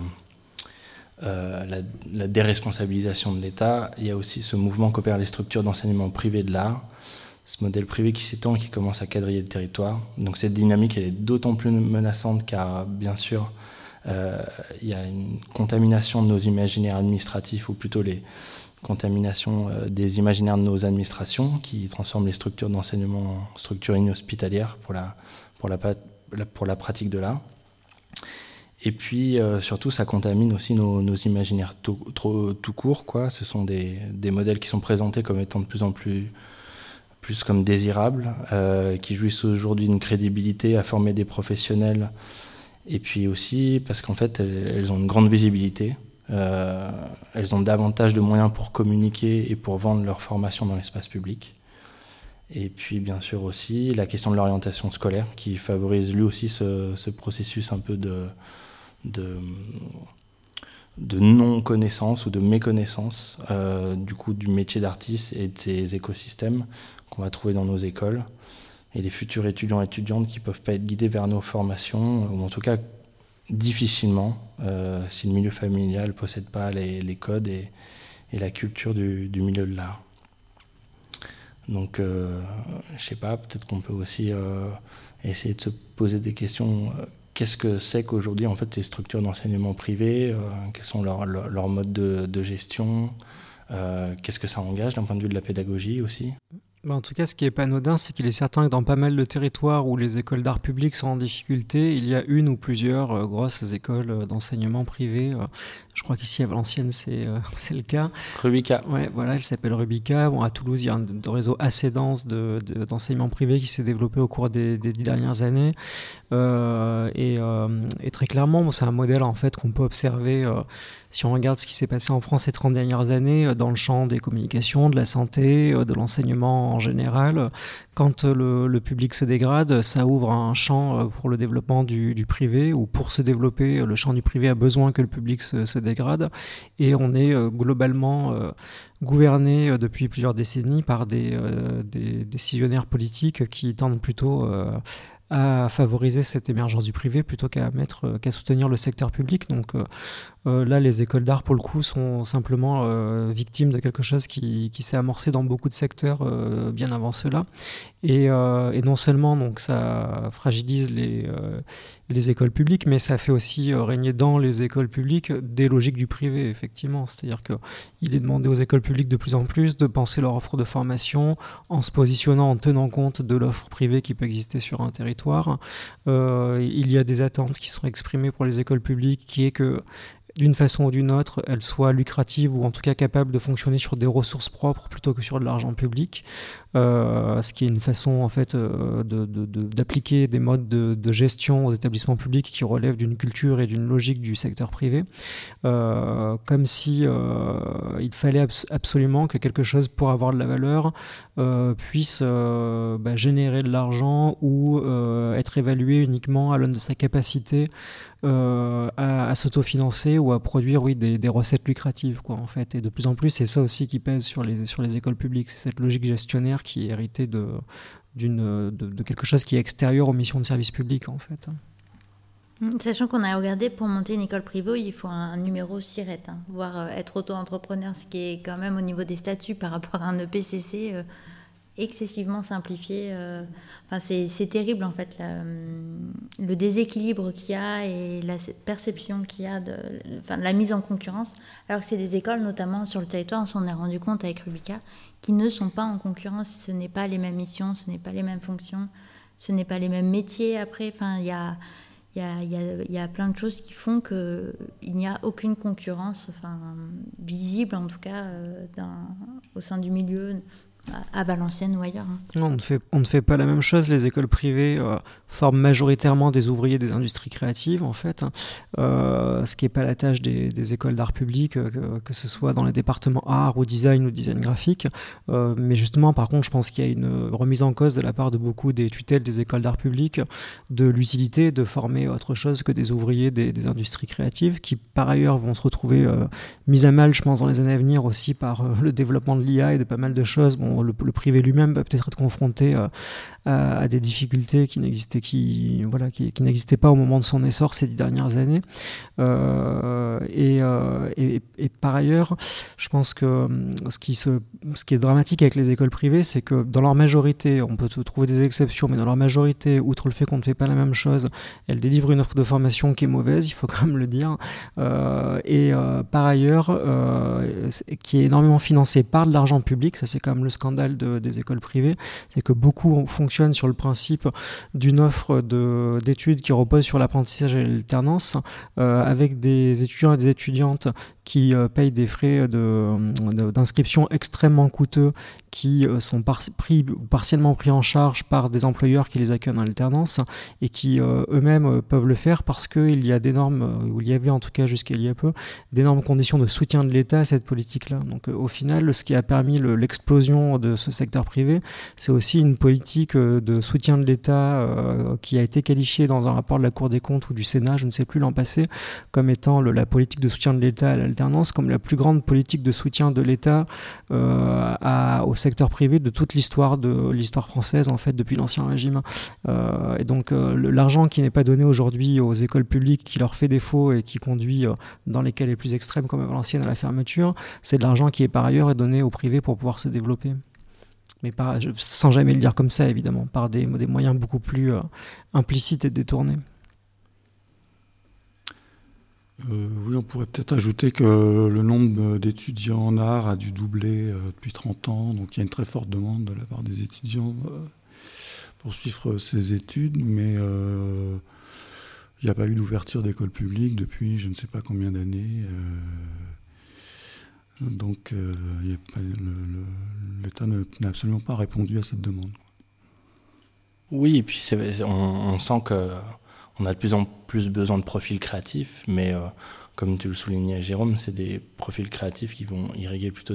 la déresponsabilisation de l'État, il y a aussi ce mouvement qu'opèrent les structures d'enseignement privé de l'art, ce modèle privé qui s'étend et qui commence à quadriller le territoire. Donc cette dynamique, elle est d'autant plus menaçante car, bien sûr, il y a une contamination de nos imaginaires administratifs, ou plutôt les contaminations des imaginaires de nos administrations, qui transforment les structures d'enseignement en structures inhospitalières pour la pratique de l'art. Et puis, surtout, ça contamine aussi nos imaginaires tout court, quoi. Ce sont des modèles qui sont présentés comme étant de plus en plus comme désirables, qui jouissent aujourd'hui d'une crédibilité à former des professionnels, et puis aussi parce qu'en fait, elles ont une grande visibilité. Elles ont davantage de moyens pour communiquer et pour vendre leur formation dans l'espace public. Et puis, bien sûr, aussi la question de l'orientation scolaire, qui favorise lui aussi ce processus un peu de non-connaissance ou de méconnaissance du métier d'artiste et de ces écosystèmes qu'on va trouver dans nos écoles. Et les futurs étudiants et étudiantes qui ne peuvent pas être guidés vers nos formations, ou en tout cas difficilement, si le milieu familial ne possède pas les codes et la culture du milieu de l'art. Donc, je ne sais pas, peut-être qu'on peut aussi essayer de se poser des questions. Qu'est-ce que c'est qu'aujourd'hui, en fait, ces structures d'enseignement privé, quels sont leurs modes de gestion, qu'est-ce que ça engage d'un point de vue de la pédagogie aussi ? En tout cas, ce qui n'est pas anodin, c'est qu'il est certain que dans pas mal de territoires où les écoles d'art public sont en difficulté, il y a une ou plusieurs grosses écoles d'enseignement privé. Je crois qu'ici à Valenciennes, c'est le cas. Rubica. Ouais, voilà, elle s'appelle Rubica. Bon, à Toulouse, il y a un réseau assez dense d'enseignement privé qui s'est développé au cours des 10 dernières années. Et très clairement, c'est un modèle en fait qu'on peut observer si on regarde ce qui s'est passé en France ces 30 dernières années dans le champ des communications, de la santé, de l'enseignement en général. Quand le public se dégrade, ça ouvre un champ pour le développement du privé, ou pour se développer, le champ du privé a besoin que le public se dégrade. Et on est globalement gouverné depuis plusieurs décennies par des décisionnaires politiques qui tendent plutôt à favoriser cette émergence du privé plutôt qu'à soutenir le secteur public. Donc là, les écoles d'art, pour le coup, sont simplement victimes de quelque chose qui s'est amorcé dans beaucoup de secteurs bien avant cela. Et non seulement donc, ça fragilise les écoles publiques, mais ça fait aussi régner dans les écoles publiques des logiques du privé, effectivement. C'est-à-dire qu'il est demandé aux écoles publiques de plus en plus de penser leur offre de formation en se positionnant, en tenant compte de l'offre privée qui peut exister sur un territoire. Il y a des attentes qui sont exprimées pour les écoles publiques, qui est que d'une façon ou d'une autre, elles soient lucratives ou en tout cas capables de fonctionner sur des ressources propres plutôt que sur de l'argent public, ce qui est une façon en fait d'appliquer des modes de gestion aux établissements publics qui relèvent d'une culture et d'une logique du secteur privé, comme si il fallait absolument que quelque chose pour avoir de la valeur puisse générer de l'argent ou être évalué uniquement à l'aune de sa capacité à s'autofinancer ou à produire des recettes lucratives, quoi, en fait. Et de plus en plus, c'est ça aussi qui pèse sur les écoles publiques, c'est cette logique gestionnaire qui est héritée de quelque chose qui est extérieur aux missions de service public, en fait. Sachant qu'on a regardé, pour monter une école privée, il faut un numéro SIRET, voire être auto-entrepreneur, ce qui est quand même au niveau des statuts par rapport à un EPCC excessivement simplifié. C'est terrible en fait, le déséquilibre qu'il y a et la perception qu'il y a de la mise en concurrence, alors que c'est des écoles, notamment sur le territoire, on s'en est rendu compte avec Rubica, qui ne sont pas en concurrence. Ce n'est pas les mêmes missions, ce n'est pas les mêmes fonctions, ce n'est pas les mêmes métiers après. Il y a plein de choses qui font qu'il n'y a aucune concurrence visible, en tout cas, au sein du milieu, à Valenciennes ou ailleurs. Non, on ne fait pas la même chose. Les écoles privées forment majoritairement des ouvriers des industries créatives, en fait, ce qui n'est pas la tâche des écoles d'art public, que ce soit dans les départements art ou design graphique. Mais justement, par contre, je pense qu'il y a une remise en cause de la part de beaucoup des tutelles des écoles d'art public de l'utilité de former autre chose que des ouvriers des industries créatives, qui par ailleurs vont se retrouver mises à mal, je pense, dans les années à venir aussi par le développement de l'IA et de pas mal de choses. Bon, le privé lui-même va peut-être être confronté à des difficultés qui n'existaient pas au moment de son essor ces 10 dernières années. Et par ailleurs, je pense que ce qui est dramatique avec les écoles privées, c'est que dans leur majorité, on peut trouver des exceptions, mais dans leur majorité, outre le fait qu'on ne fait pas la même chose, elles délivrent une offre de formation qui est mauvaise, il faut quand même le dire, par ailleurs, qui est énormément financée par de l'argent public. Ça, c'est quand même le scandale des écoles privées, c'est que beaucoup fonctionnent sur le principe d'une offre d'études qui repose sur l'apprentissage et l'alternance, avec des étudiants et des étudiantes qui payent des frais d'inscription extrêmement coûteux, qui sont partiellement pris en charge par des employeurs qui les accueillent en alternance et qui eux-mêmes peuvent le faire parce qu'il y a ou il y avait en tout cas jusqu'à il y a peu, d'énormes conditions de soutien de l'État à cette politique-là. Donc au final, ce qui a permis l'explosion de ce secteur privé, c'est aussi une politique de soutien de l'État qui a été qualifiée dans un rapport de la Cour des comptes ou du Sénat, je ne sais plus, l'an passé, comme étant la politique de soutien de l'État à l'alternance, comme la plus grande politique de soutien de l'État au secteur privé de toute l'histoire française, en fait, depuis l'Ancien Régime. Et donc l'argent qui n'est pas donné aujourd'hui aux écoles publiques, qui leur fait défaut et qui conduit dans les cas les plus extrêmes comme à Valenciennes à la fermeture, c'est de l'argent qui est par ailleurs donné au privé pour pouvoir se développer. Mais sans jamais le dire comme ça, évidemment, par des moyens beaucoup plus implicites et détournés. Oui, on pourrait peut-être ajouter que le nombre d'étudiants en art a dû doubler depuis 30 ans, donc il y a une très forte demande de la part des étudiants pour suivre ces études, mais il n'y a pas eu d'ouverture d'école publique depuis je ne sais pas combien d'années. Donc l'État n'a absolument pas répondu à cette demande. Oui, et puis on sent qu'on a de plus en plus besoin de profils créatifs, mais comme tu le soulignais, Jérôme, c'est des profils créatifs qui vont irriguer plutôt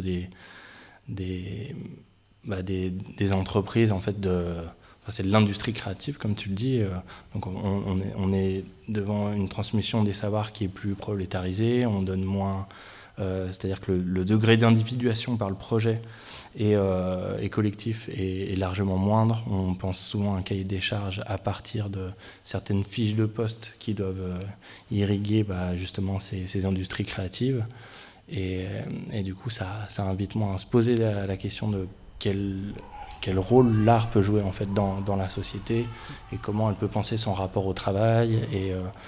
des entreprises, en fait, c'est de l'industrie créative, comme tu le dis. Donc on est devant une transmission des savoirs qui est plus prolétarisée, on donne moins... c'est-à-dire que le degré d'individuation par le projet et collectif est largement moindre. On pense souvent à un cahier des charges à partir de certaines fiches de poste qui doivent irriguer justement ces industries créatives. Et du coup, ça invite moins à se poser la question de quel rôle l'art peut jouer en fait dans la société et comment elle peut penser son rapport au travail et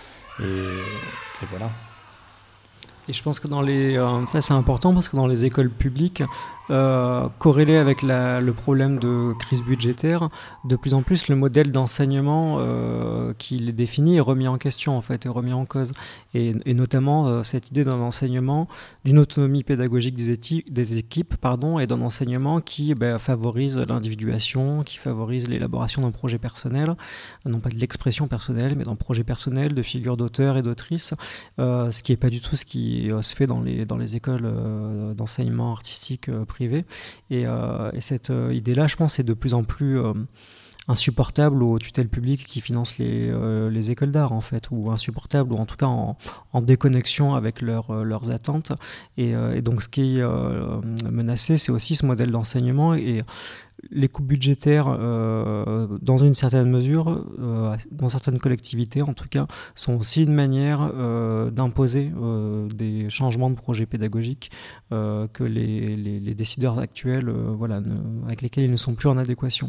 voilà. Et je pense que ça c'est important parce que dans les écoles publiques, corrélé avec le problème de crise budgétaire, de plus en plus le modèle d'enseignement qui les définit est remis en question en fait, est remis en cause. Et notamment cette idée d'un enseignement, d'une autonomie pédagogique des équipes, et d'un enseignement qui favorise l'individuation, qui favorise l'élaboration d'un projet personnel, non pas de l'expression personnelle, mais d'un projet personnel, de figures d'auteurs et d'autrices, ce qui n'est pas du tout ce qui se fait dans les écoles d'enseignement artistique privé. Et cette idée-là, je pense, est de plus en plus insupportable aux tutelles publiques qui financent les écoles d'art, en fait, ou insupportable, ou en tout cas en déconnexion avec leurs attentes. Et donc, ce qui est menacé, c'est aussi ce modèle d'enseignement et les coupes budgétaires, dans une certaine mesure, dans certaines collectivités en tout cas, sont aussi une manière d'imposer des changements de projets pédagogiques que les décideurs actuels, avec lesquels ils ne sont plus en adéquation.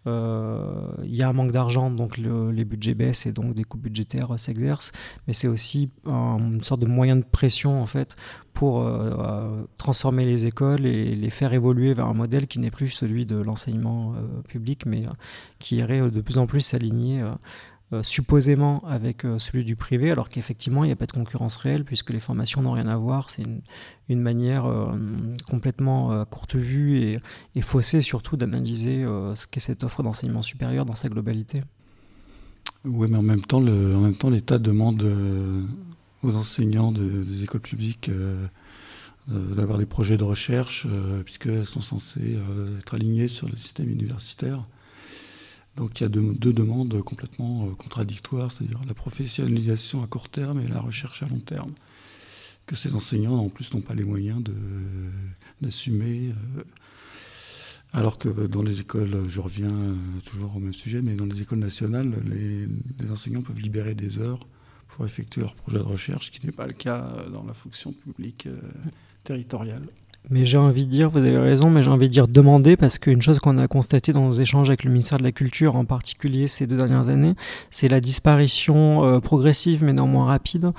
Il y a un manque d'argent, donc les budgets baissent et donc des coupes budgétaires s'exercent, mais c'est aussi une sorte de moyen de pression en fait pour transformer les écoles et les faire évoluer vers un modèle qui n'est plus celui de l'enseignement public, mais qui irait de plus en plus s'aligner supposément avec celui du privé, alors qu'effectivement il n'y a pas de concurrence réelle puisque les formations n'ont rien à voir. C'est une manière complètement courte vue et faussée surtout d'analyser ce qu'est cette offre d'enseignement supérieur dans sa globalité. Oui, mais en même temps l'État demande aux enseignants des écoles publiques d'avoir des projets de recherche puisqu'elles sont censées être alignées sur le système universitaire. Donc il y a deux demandes complètement contradictoires, c'est-à-dire la professionnalisation à court terme et la recherche à long terme, que ces enseignants en plus n'ont pas les moyens d'assumer. Alors que dans les écoles, je reviens toujours au même sujet, mais dans les écoles nationales, les enseignants peuvent libérer des heures pour effectuer leur projet de recherche, ce qui n'est pas le cas dans la fonction publique territoriale. Mais j'ai envie de dire, vous avez raison, mais j'ai envie de dire demander, parce qu'une chose qu'on a constatée dans nos échanges avec le ministère de la Culture, en particulier ces 2 dernières années, c'est la disparition progressive, mais néanmoins rapide,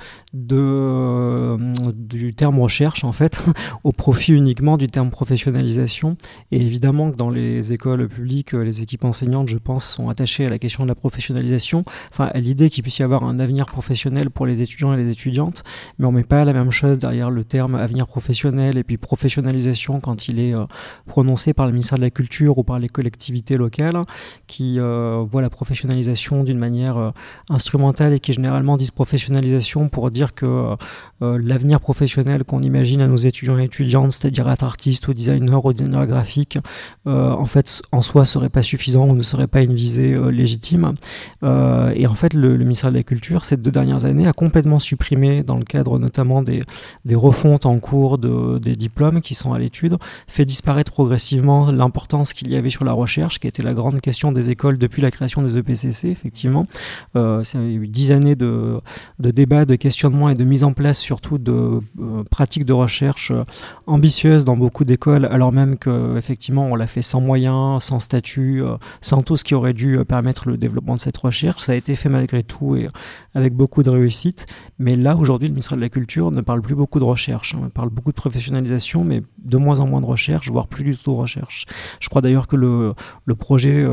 du terme recherche, en fait, au profit uniquement du terme professionnalisation. Et évidemment que dans les écoles publiques, les équipes enseignantes, je pense, sont attachées à la question de la professionnalisation, enfin à l'idée qu'il puisse y avoir un avenir professionnel pour les étudiants et les étudiantes, mais on ne met pas la même chose derrière le terme avenir professionnel et puis professionnalisation quand il est prononcé par le ministère de la Culture ou par les collectivités locales qui voient la professionnalisation d'une manière instrumentale et qui généralement disent professionnalisation pour dire que l'avenir professionnel qu'on imagine à nos étudiants et étudiantes, c'est-à-dire être artiste ou designer graphique, en fait en soi serait pas suffisant ou ne serait pas une visée légitime. Et en fait le ministère de la Culture ces 2 dernières années a complètement supprimé, dans le cadre notamment des refontes en cours des diplômes qui sont à l'étude, fait disparaître progressivement l'importance qu'il y avait sur la recherche, qui était la grande question des écoles depuis la création des EPCC, effectivement. Il y a eu 10 années de débats, de questionnements et de mise en place surtout de pratiques de recherche ambitieuses dans beaucoup d'écoles, alors même qu'effectivement on l'a fait sans moyens, sans statut, sans tout ce qui aurait dû permettre le développement de cette recherche. Ça a été fait malgré tout et avec beaucoup de réussite. Mais là, aujourd'hui, le ministère de la Culture ne parle plus beaucoup de recherche. On parle beaucoup de professionnalisation, mais de moins en moins de recherche, voire plus du tout de recherche. Je crois d'ailleurs que le projet,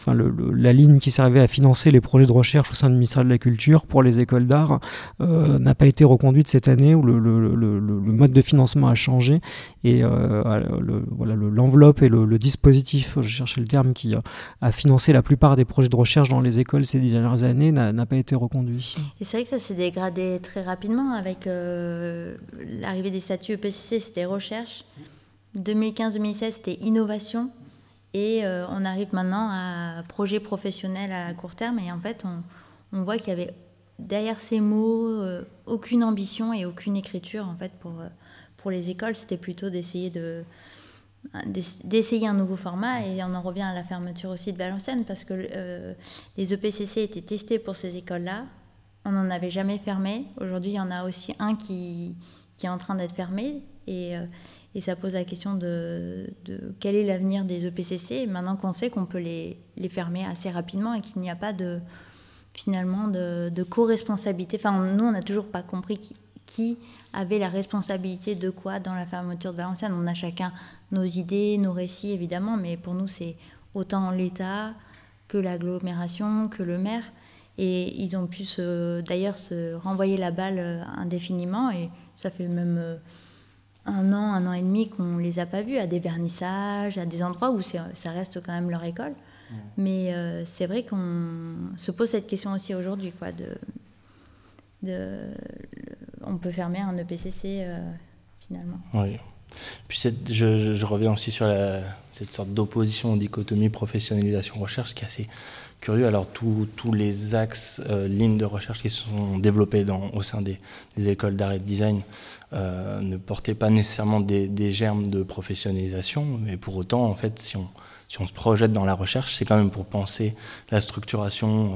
la ligne qui servait à financer les projets de recherche au sein du ministère de la Culture pour les écoles d'art n'a pas été reconduite cette année, où le mode de financement a changé et l'enveloppe et le dispositif, je cherchais le terme, qui a financé la plupart des projets de recherche dans les écoles ces 10 dernières années n'a pas été reconduit. Et c'est vrai que ça s'est dégradé très rapidement avec l'arrivée des statuts EPCC, c'était recherche. 2015-2016, c'était innovation. Et on arrive maintenant à projet professionnel à court terme. Et en fait, on voit qu'il y avait derrière ces mots aucune ambition et aucune écriture en fait, pour les écoles. C'était plutôt d'essayer un nouveau format. Et on en revient à la fermeture aussi de Valenciennes parce que les EPCC étaient testés pour ces écoles-là. On n'en avait jamais fermé. Aujourd'hui, il y en a aussi un qui est en train d'être fermé. Et ça pose la question de quel est l'avenir des EPCC, maintenant qu'on sait qu'on peut les fermer assez rapidement et qu'il n'y a pas finalement de co-responsabilité. Enfin, nous, on n'a toujours pas compris qui avait la responsabilité de quoi dans la fermeture de Valenciennes. On a chacun nos idées, nos récits, évidemment, mais pour nous, c'est autant l'État que l'agglomération, que le maire. Et ils ont pu d'ailleurs se renvoyer la balle indéfiniment, et ça fait même un an et demi qu'on ne les a pas vus à des vernissages, à des endroits où ça reste quand même leur école. Mais c'est vrai qu'on se pose cette question aussi aujourd'hui, quoi, on peut fermer un EPCC finalement. Oui. Puis je reviens aussi sur cette sorte d'opposition, dichotomie professionnalisation-recherche, qui est assez curieux. Alors tous les axes, lignes de recherche qui se sont développés au sein des écoles d'art et de design ne portaient pas nécessairement des germes de professionnalisation, mais pour autant, en fait, si on se projette dans la recherche, c'est quand même pour penser la structuration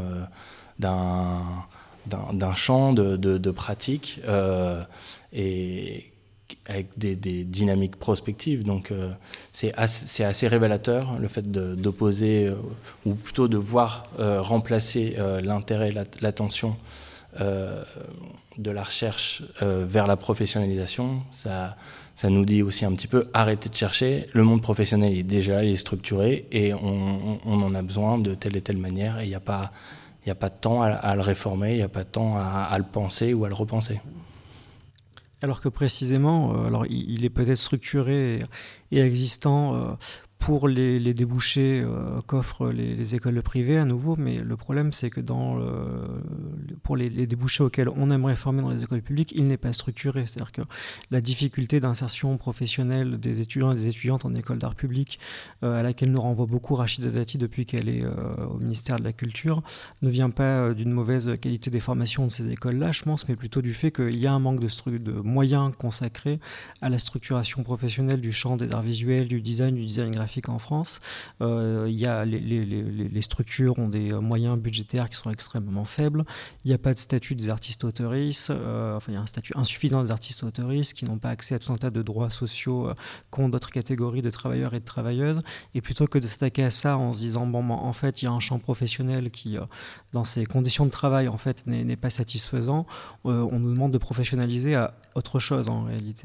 d'un champ de pratiques et avec des dynamiques prospectives. Donc c'est assez révélateur le fait d'opposer, ou plutôt de voir remplacer l'intérêt, l'attention de la recherche vers la professionnalisation. Ça nous dit aussi un petit peu arrêtez de chercher, le monde professionnel est déjà là, il est structuré et on en a besoin de telle et telle manière, et il n'y a pas n'y a pas de temps à le réformer, il n'y a pas de temps à le penser ou à le repenser. Alors que précisément, alors il est peut-être structuré et existant pour les débouchés qu'offrent les écoles privées à nouveau, mais le problème c'est que pour les débouchés auxquels on aimerait former dans les écoles publiques, il n'est pas structuré. C'est-à-dire que la difficulté d'insertion professionnelle des étudiants et des étudiantes en école d'art public, à laquelle nous renvoie beaucoup Rachida Dati depuis qu'elle est au ministère de la Culture, ne vient pas d'une mauvaise qualité des formations de ces écoles-là, je pense, mais plutôt du fait qu'il y a un manque de moyens consacrés à la structuration professionnelle du champ des arts visuels, du design graphique en France. Il y a les structures ont des moyens budgétaires qui sont extrêmement faibles. Il n'y a pas de statut des artistes-autoristes. Il y a un statut insuffisant des artistes-autoristes qui n'ont pas accès à tout un tas de droits sociaux qu'ont d'autres catégories de travailleurs et de travailleuses. Et plutôt que de s'attaquer à ça en se disant en fait, il y a un champ professionnel qui, dans ses conditions de travail, en fait, n'est pas satisfaisant, on nous demande de professionnaliser à autre chose en réalité.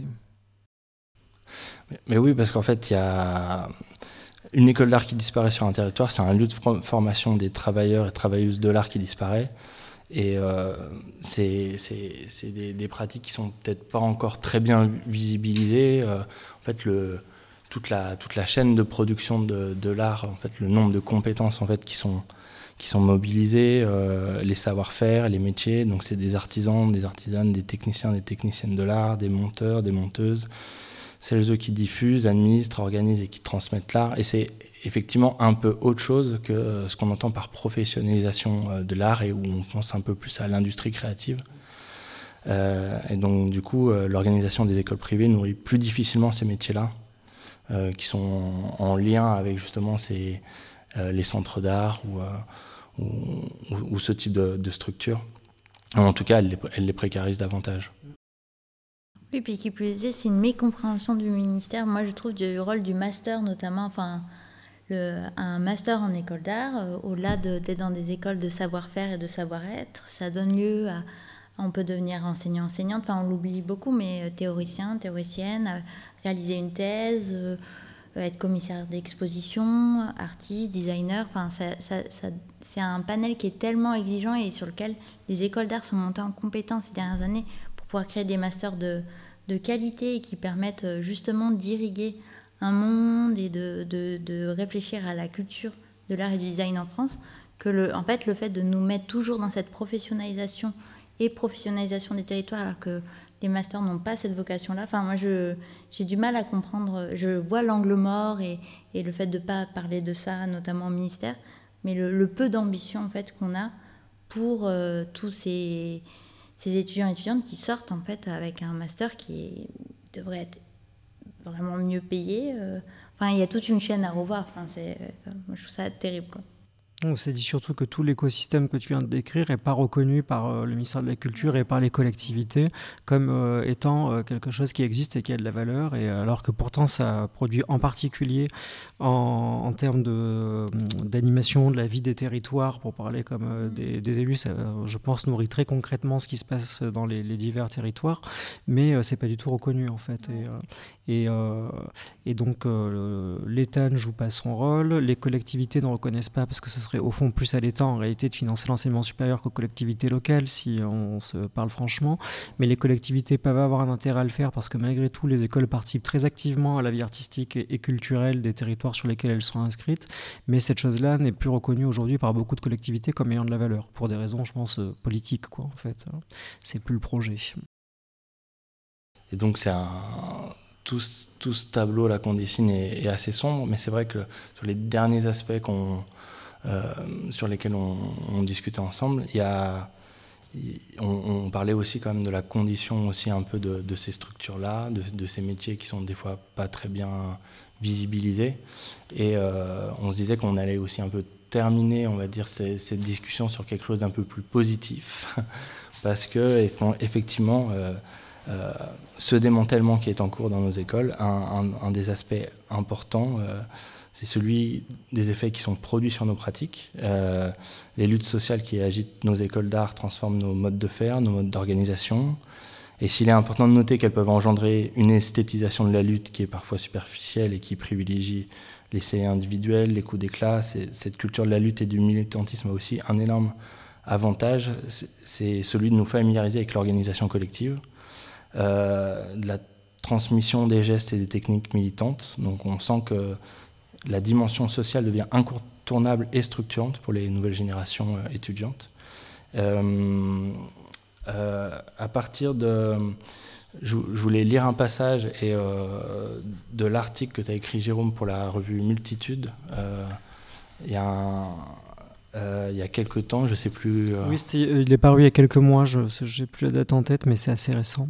Mais oui, parce qu'en fait, il y a une école d'art qui disparaît sur un territoire, c'est un lieu de formation des travailleurs et travailleuses de l'art qui disparaît. Et c'est des pratiques qui sont peut-être pas encore très bien visibilisées. En fait, toute la chaîne de production de l'art, en fait, le nombre de compétences en fait, qui sont mobilisées, les savoir-faire, les métiers. Donc c'est des artisans, des artisanes, des techniciens, des techniciennes de l'art, des monteurs, des monteuses. Celles qui diffusent, administrent, organisent et qui transmettent l'art. Et c'est effectivement un peu autre chose que ce qu'on entend par professionnalisation de l'art et où on pense un peu plus à l'industrie créative. Et donc du coup, l'organisation des écoles privées nourrit plus difficilement ces métiers-là, qui sont en lien avec justement les centres d'art ou ce type de structure. En tout cas, elle les précarise davantage. Oui, puis qui plus est, c'est une mécompréhension du ministère. Moi, je trouve du rôle du master, notamment, un master en école d'art, au-delà d'être dans des écoles de savoir-faire et de savoir-être, ça donne lieu à on peut devenir enseignant-enseignante, enfin, on l'oublie beaucoup, mais théoricien, théoricienne, réaliser une thèse, être commissaire d'exposition, artiste, designer, enfin, c'est un panel qui est tellement exigeant et sur lequel les écoles d'art sont montées en compétence ces dernières années pour pouvoir créer des masters de qualité et qui permettent justement d'irriguer un monde et de réfléchir à la culture de l'art et du design en France, en fait, le fait de nous mettre toujours dans cette professionnalisation des territoires alors que les masters n'ont pas cette vocation-là. Enfin, moi, j'ai du mal à comprendre. Je vois l'angle mort et le fait de ne pas parler de ça, notamment au ministère, mais le peu d'ambition en fait, qu'on a pour tous ces étudiants et étudiantes qui sortent en fait, avec un master qui devrait être vraiment mieux payé. Enfin, il y a toute une chaîne à revoir. Enfin, moi, je trouve ça terrible, quoi. On s'est dit surtout que tout l'écosystème que tu viens de décrire n'est pas reconnu par le ministère de la Culture et par les collectivités comme étant quelque chose qui existe et qui a de la valeur, et alors que pourtant ça produit en particulier en termes d'animation de la vie des territoires, pour parler comme des élus, ça, je pense, nourrit très concrètement ce qui se passe dans les divers territoires, mais c'est pas du tout reconnu en fait. Et donc l'État ne joue pas son rôle, les collectivités ne reconnaissent pas parce que ce serait au fond plus à l'État en réalité de financer l'enseignement supérieur qu'aux collectivités locales si on se parle franchement, mais les collectivités peuvent avoir un intérêt à le faire parce que malgré tout les écoles participent très activement à la vie artistique et culturelle des territoires sur lesquels elles sont inscrites, mais cette chose-là n'est plus reconnue aujourd'hui par beaucoup de collectivités comme ayant de la valeur, pour des raisons je pense politiques quoi, en fait. C'est plus le projet. Et donc c'est tout ce tableau-là qu'on dessine est assez sombre, mais c'est vrai que sur les derniers aspects sur lesquels on discutait ensemble, on parlait aussi quand même de la condition aussi un peu de ces structures-là, de ces métiers qui sont des fois pas très bien visibilisés. Et on se disait qu'on allait aussi un peu terminer, on va dire, cette discussion sur quelque chose d'un peu plus positif. Parce que effectivement, ce démantèlement qui est en cours dans nos écoles, un des aspects importants, c'est celui des effets qui sont produits sur nos pratiques. Les luttes sociales qui agitent nos écoles d'art transforment nos modes de faire, nos modes d'organisation. Et s'il est important de noter qu'elles peuvent engendrer une esthétisation de la lutte qui est parfois superficielle et qui privilégie l'essai individuel, les coups d'éclat, cette culture de la lutte et du militantisme a aussi un énorme avantage, c'est celui de nous familiariser avec l'organisation collective, de la transmission des gestes et des techniques militantes. Donc on sent que la dimension sociale devient incontournable et structurante pour les nouvelles générations étudiantes. À partir de... Je voulais lire un passage de l'article que tu as écrit, Jérôme, pour la revue Multitude. Il y a quelques temps, je ne sais plus... Oui, il est paru il y a quelques mois, je n'ai plus la date en tête, mais c'est assez récent.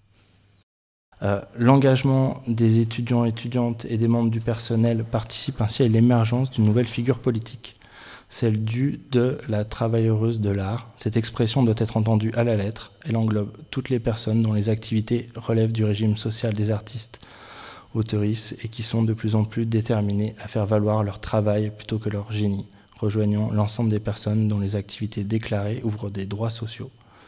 L'engagement des étudiants et étudiantes et des membres du personnel participe ainsi à l'émergence d'une nouvelle figure politique, celle due de la travailleuse de l'art. Cette expression doit être entendue à la lettre. Elle englobe toutes les personnes dont les activités relèvent du régime social des artistes, auteurices et qui sont de plus en plus déterminées à faire valoir leur travail plutôt que leur génie, rejoignant l'ensemble des personnes dont les activités déclarées ouvrent des droits sociaux.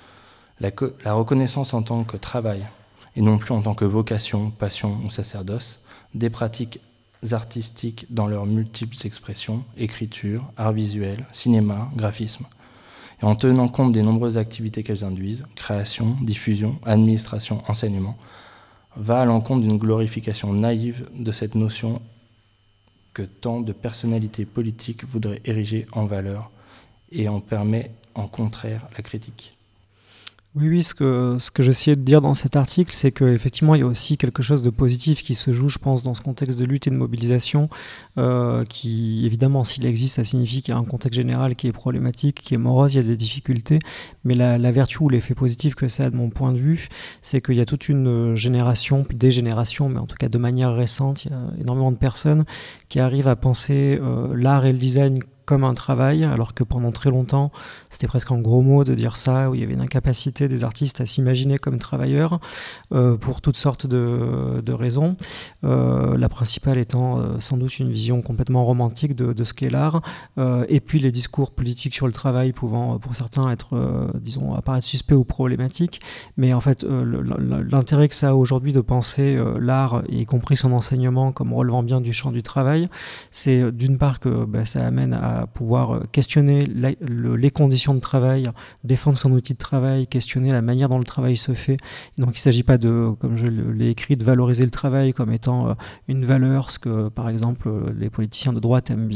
La reconnaissance en tant que travail, et non plus en tant que vocation, passion ou sacerdoce, des pratiques artistiques dans leurs multiples expressions, écriture, art visuel, cinéma, graphisme, et en tenant compte des nombreuses activités qu'elles induisent, création, diffusion, administration, enseignement, va à l'encontre d'une glorification naïve de cette notion que tant de personnalités politiques voudraient ériger en valeur et en permet en contraire la critique. Oui, ce que j'essayais de dire dans cet article, c'est qu'effectivement, il y a aussi quelque chose de positif qui se joue, je pense, dans ce contexte de lutte et de mobilisation, qui, évidemment, s'il existe, ça signifie qu'il y a un contexte général qui est problématique, qui est morose, il y a des difficultés, mais la vertu ou l'effet positif que ça a de mon point de vue, c'est qu'il y a toute une génération, des générations, mais en tout cas de manière récente, il y a énormément de personnes qui arrivent à penser l'art et le design comme un travail, alors que pendant très longtemps, c'était presque un gros mot de dire ça, où il y avait une incapacité des artistes à s'imaginer comme travailleurs, pour toutes sortes de raisons. La principale étant sans doute une vision complètement romantique de ce qu'est l'art, et puis les discours politiques sur le travail pouvant, pour certains, être, disons, apparaître suspects ou problématiques. Mais en fait, l'intérêt que ça a aujourd'hui de penser l'art, y compris son enseignement, comme relevant bien du champ du travail, c'est d'une part que ça amène à pouvoir questionner les conditions de travail, défendre son outil de travail, questionner la manière dont le travail se fait. Et donc il ne s'agit pas de, comme je l'ai écrit, de valoriser le travail comme étant une valeur, ce que par exemple les politiciens de droite aiment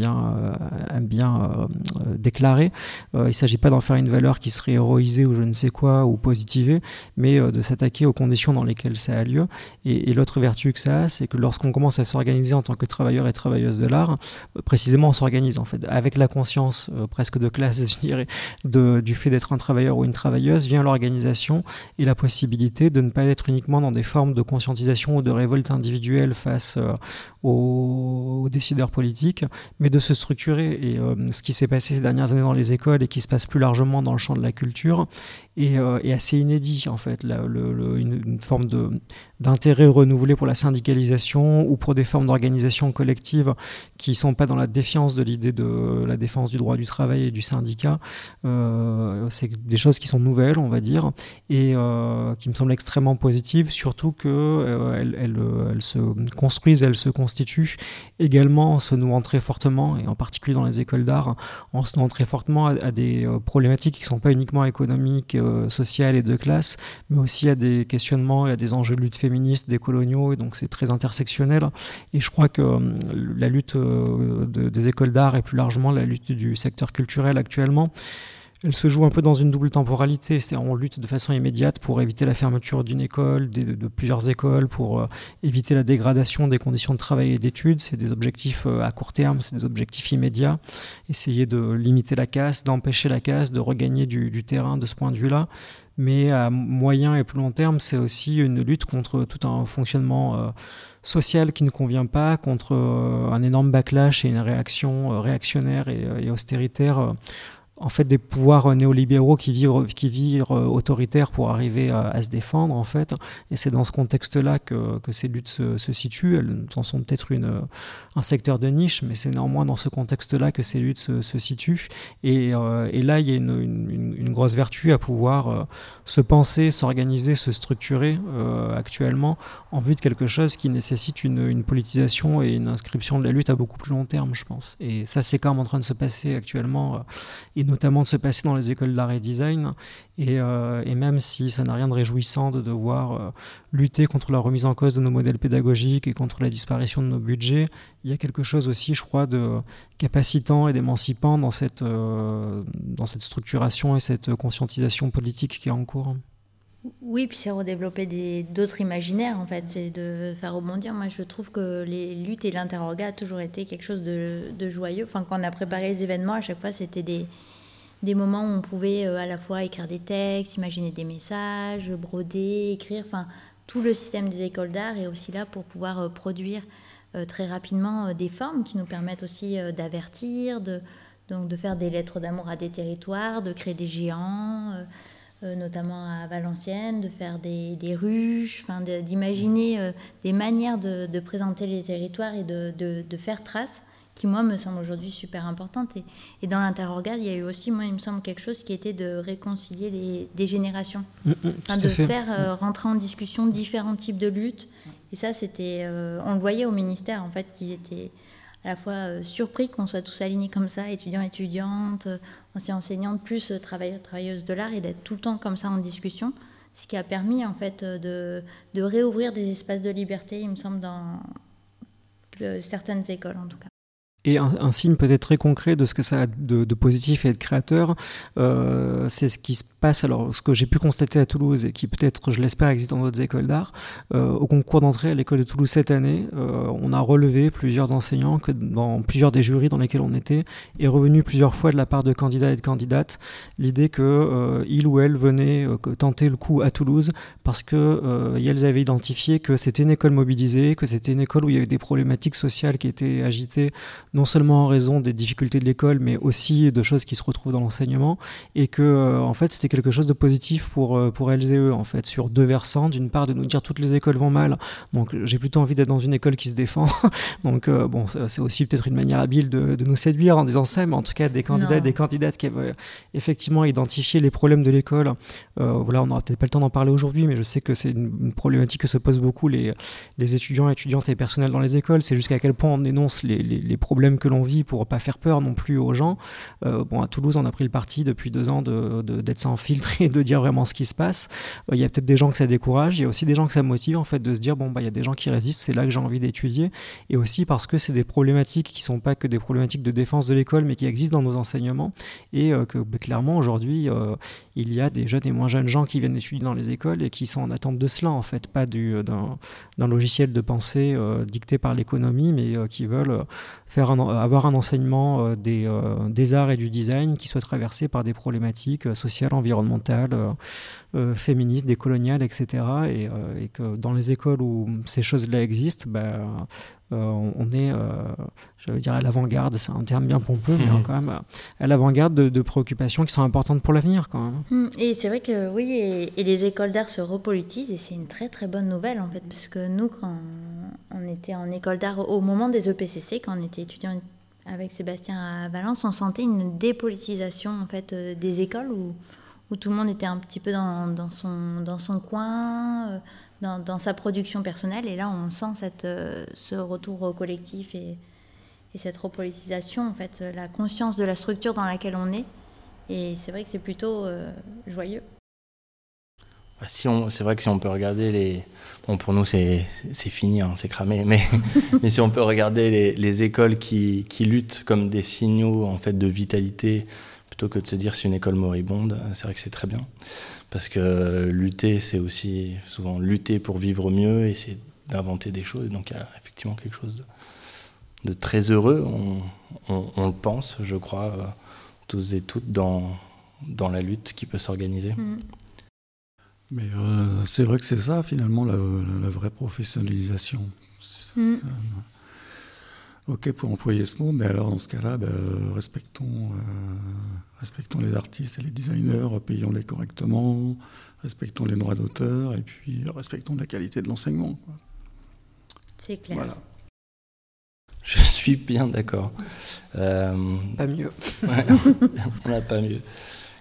bien déclarer. Il ne s'agit pas d'en faire une valeur qui serait héroïsée ou je ne sais quoi, ou positivée, mais de s'attaquer aux conditions dans lesquelles ça a lieu. Et l'autre vertu que ça a, c'est que lorsqu'on commence à s'organiser en tant que travailleur et travailleuse de l'art, précisément on s'organise en fait avec la conscience presque de classe, je dirais, du fait d'être un travailleur ou une travailleuse, vient l'organisation et la possibilité de ne pas être uniquement dans des formes de conscientisation ou de révolte individuelle face aux décideurs politiques, mais de se structurer. Et ce qui s'est passé ces dernières années dans les écoles et qui se passe plus largement dans le champ de la culture est assez inédit, en fait. Une forme d'intérêt renouvelé pour la syndicalisation ou pour des formes d'organisation collective qui ne sont pas dans la défiance de l'idée de la défense du droit du travail et du syndicat. C'est des choses qui sont nouvelles, on va dire, et qui me semblent extrêmement positives, surtout qu'elles se construisent, elles se constituent également en se nouant très fortement, et en particulier dans les écoles d'art, en se nouant très fortement à des problématiques qui ne sont pas uniquement économiques, sociales et de classe, mais aussi à des questionnements et à des enjeux de lutte féministe, décoloniaux, et donc c'est très intersectionnel. Et je crois que la lutte des écoles d'art et plus largement la lutte du secteur culturel actuellement, elle se joue un peu dans une double temporalité, c'est-à-dire on lutte de façon immédiate pour éviter la fermeture d'une école, de plusieurs écoles, pour éviter la dégradation des conditions de travail et d'études. C'est des objectifs à court terme, c'est des objectifs immédiats. Essayer de limiter la casse, d'empêcher la casse, de regagner du terrain de ce point de vue-là. Mais à moyen et plus long terme, c'est aussi une lutte contre tout un fonctionnement social qui ne convient pas, contre un énorme backlash et une réaction réactionnaire et austéritaire, en fait, des pouvoirs néolibéraux qui virent autoritaires pour arriver à se défendre, en fait. Et c'est dans ce contexte-là que ces luttes se situent. Elles en sont peut-être un secteur de niche, mais c'est néanmoins dans ce contexte-là que ces luttes se situent. Et là, il y a une grosse vertu à pouvoir se penser, s'organiser, se structurer actuellement en vue de quelque chose qui nécessite une politisation et une inscription de la lutte à beaucoup plus long terme, je pense. Et ça, c'est quand même en train de se passer actuellement, et notamment de se passer dans les écoles d'art et design. Et même si ça n'a rien de réjouissant de devoir lutter contre la remise en cause de nos modèles pédagogiques et contre la disparition de nos budgets, il y a quelque chose aussi, je crois, de capacitant et d'émancipant dans cette structuration et cette conscientisation politique qui est en cours. Oui, puis c'est redévelopper d'autres imaginaires, en fait, c'est de faire rebondir. Moi, je trouve que les luttes et l'interrogat a toujours été quelque chose de joyeux. Enfin, quand on a préparé les événements, à chaque fois, c'était des moments où on pouvait à la fois écrire des textes, imaginer des messages, broder, écrire. Enfin, tout le système des écoles d'art est aussi là pour pouvoir produire très rapidement des formes qui nous permettent aussi d'avertir, donc de faire des lettres d'amour à des territoires, de créer des géants, notamment à Valenciennes, de faire des ruches, d'imaginer des manières de présenter les territoires et de faire trace, qui, moi, me semble aujourd'hui super importante. Et dans l'interrogat, il y a eu aussi, moi, il me semble quelque chose qui était de réconcilier des générations. De faire rentrer en discussion différents types de luttes. Et ça, c'était... on le voyait au ministère, en fait, qu'ils étaient à la fois surpris qu'on soit tous alignés comme ça, étudiants, étudiantes, enseignantes, plus travailleurs, travailleuses de l'art, et d'être tout le temps comme ça en discussion. Ce qui a permis, en fait, de réouvrir des espaces de liberté, il me semble, dans certaines écoles, en tout cas. Et un signe peut-être très concret de ce que ça a de positif et de créateur, c'est ce qui se passe, alors ce que j'ai pu constater à Toulouse et qui peut-être, je l'espère, existe dans d'autres écoles d'art. Au concours d'entrée à l'école de Toulouse cette année, on a relevé plusieurs enseignants que dans plusieurs des jurys dans lesquels on était est revenu plusieurs fois de la part de candidats et de candidates l'idée que il ou elle venait tenter le coup à Toulouse parce que elles avaient identifié que c'était une école mobilisée, que c'était une école où il y avait des problématiques sociales qui étaient agitées non seulement en raison des difficultés de l'école, mais aussi de choses qui se retrouvent dans l'enseignement, et que en fait c'était quelque chose de positif pour elles et eux, en fait, sur deux versants. D'une part, de nous dire toutes les écoles vont mal, donc j'ai plutôt envie d'être dans une école qui se défend. Donc bon, c'est aussi peut-être une manière habile de nous séduire en disant ça, mais en tout cas des candidats et des candidates qui avaient effectivement identifié les problèmes de l'école. Voilà, on n'aura peut-être pas le temps d'en parler aujourd'hui, mais je sais que c'est une problématique que se posent beaucoup les étudiants, étudiantes et personnels dans les écoles. C'est jusqu'à quel point on énonce les problèmes que l'on vit pour pas faire peur non plus aux gens. Bon, à Toulouse, on a pris le parti depuis 2 ans d'être sans filtre et de dire vraiment ce qui se passe. Il y a peut-être des gens que ça décourage, il y a aussi des gens que ça motive, en fait, de se dire bon, bah, il y a des gens qui résistent, c'est là que j'ai envie d'étudier, et aussi parce que c'est des problématiques qui sont pas que des problématiques de défense de l'école, mais qui existent dans nos enseignements, et que clairement aujourd'hui il y a des jeunes et moins jeunes gens qui viennent étudier dans les écoles et qui sont en attente de cela, en fait, pas d'un logiciel de pensée dicté par l'économie, mais qui veulent avoir un enseignement des arts et du design qui soit traversé par des problématiques sociales, environnementales, féministes, décoloniales, etc. Et que dans les écoles où ces choses-là existent, on est, j'allais dire à l'avant-garde, c'est un terme bien pompeux, mais quand même à l'avant-garde de préoccupations qui sont importantes pour l'avenir, quand même. Et c'est vrai que oui, et les écoles d'art se repolitisent, et c'est une très très bonne nouvelle, en fait, parce que nous, quand on était en école d'art au moment des EPCC, quand on était étudiant avec Sébastien à Valence, on sentait une dépolitisation, en fait, des écoles où tout le monde était un petit peu dans son coin, dans sa production personnelle, et là on sent ce retour au collectif et cette repolitisation, en fait, la conscience de la structure dans laquelle on est, et c'est vrai que c'est plutôt joyeux. C'est vrai que si on peut regarder bon, pour nous c'est fini, hein, c'est cramé, mais si on peut regarder les écoles qui luttent comme des signaux, en fait, de vitalité, plutôt que de se dire c'est une école moribonde, c'est vrai que c'est très bien. Parce que lutter, c'est aussi souvent lutter pour vivre mieux, et c'est d'inventer des choses. Donc il y a effectivement quelque chose de très heureux, on le pense, je crois, tous et toutes, dans la lutte qui peut s'organiser. Mais c'est vrai que c'est ça, finalement, la vraie professionnalisation. Ok, pour employer ce mot, mais alors dans ce cas-là, respectons les artistes et les designers, payons-les correctement, respectons les droits d'auteur, et puis respectons la qualité de l'enseignement, quoi. C'est clair. Voilà. Je suis bien d'accord. Pas mieux. Ouais, on n'a pas mieux.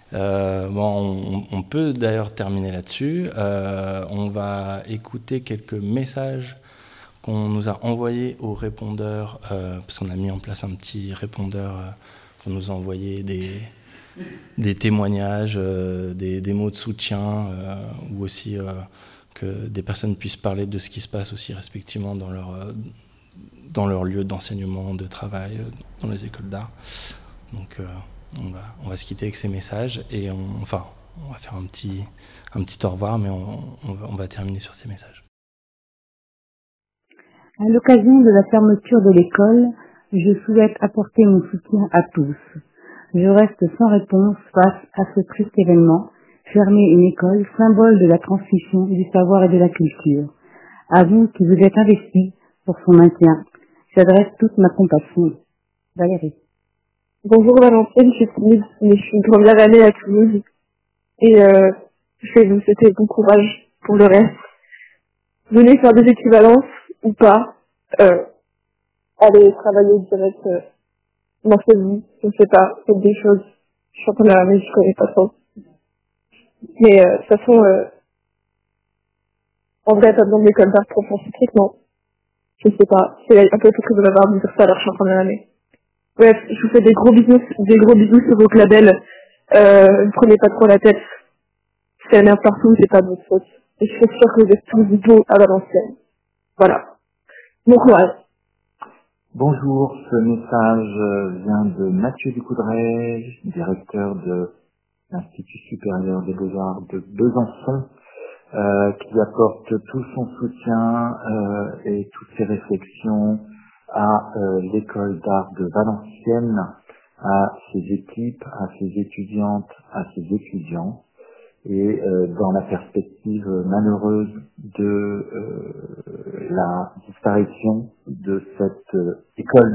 On peut d'ailleurs terminer là-dessus. On va écouter quelques messages qu'on nous a envoyés au répondeur, parce qu'on a mis en place un petit répondeur pour nous envoyer des témoignages, des mots de soutien, ou aussi que des personnes puissent parler de ce qui se passe aussi respectivement dans leur lieu d'enseignement, de travail, dans les écoles d'art. Donc on va se quitter avec ces messages et on va faire un petit au revoir, mais on va terminer sur ces messages. À l'occasion de la fermeture de l'école, je souhaite apporter mon soutien à tous. Je reste sans réponse face à ce triste événement, fermer une école, symbole de la transmission du savoir et de la culture. À vous qui vous êtes investis pour son maintien, j'adresse toute ma compassion. Valérie. Bonjour Valenciennes, je suis Toulouse, mais je suis première année à Toulouse. Et je vais vous souhaiter bon courage pour le reste. Venez faire des équivalences ou pas. Allez travailler direct dans cette vie, je ne sais pas, faites des choses. Je suis en train de la mais je connais pas trop. Mais de toute façon, en vrai, pas besoin de l'école d'art pour faire ce truc, non. Je sais pas, c'est un peu trop de ma part de dire ça alors je suis en première année. Bref, je vous fais des gros bisous sur vos labels. Ne prenez pas trop la tête. C'est la merde partout, c'est pas de votre faute. Et je suis sûre que vous êtes tous beaux à Valenciennes. Voilà. Bon courage. Bonjour, ce message vient de Mathieu Ducoudray, directeur de l'Institut supérieur des Beaux-Arts de Besançon, qui apporte tout son soutien et toutes ses réflexions à l'école d'art de Valenciennes, à ses équipes, à ses étudiantes, à ses étudiants, et dans la perspective malheureuse de la disparition de cette école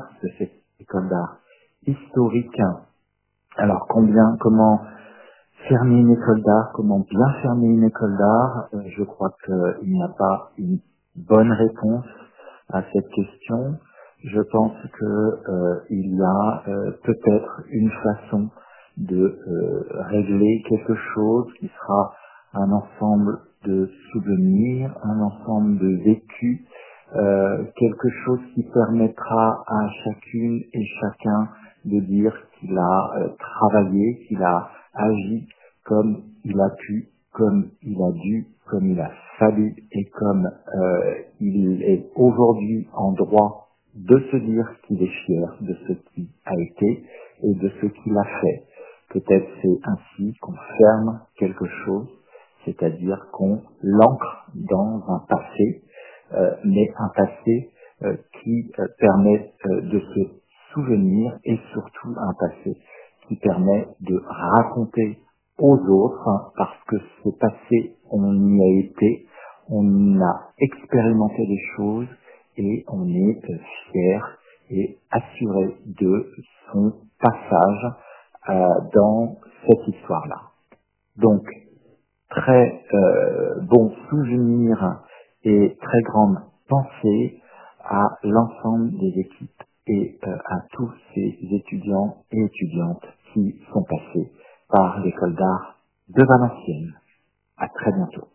d'art historique. Alors comment fermer une école d'art, comment bien fermer une école d'art, je crois qu'il n'y a pas une bonne réponse à cette question. Je pense que il y a peut-être une façon de régler quelque chose qui sera un ensemble de souvenirs, un ensemble de vécus, quelque chose qui permettra à chacune et chacun de dire qu'il a travaillé, qu'il a agi comme il a pu, comme il a dû, comme il a fallu et comme il est aujourd'hui en droit de se dire qu'il est fier de ce qui a été et de ce qu'il a fait. Peut-être c'est ainsi qu'on ferme quelque chose, c'est-à-dire qu'on l'ancre dans un passé, mais un passé qui permet de se souvenir et surtout un passé qui permet de raconter aux autres, parce que ce passé, on y a été, on a expérimenté des choses et on est fier et assuré de son passage dans cette histoire-là. Donc, très bon souvenir et très grande pensée à l'ensemble des équipes et à tous ces étudiants et étudiantes qui sont passés par l'école d'art de Valenciennes. À très bientôt.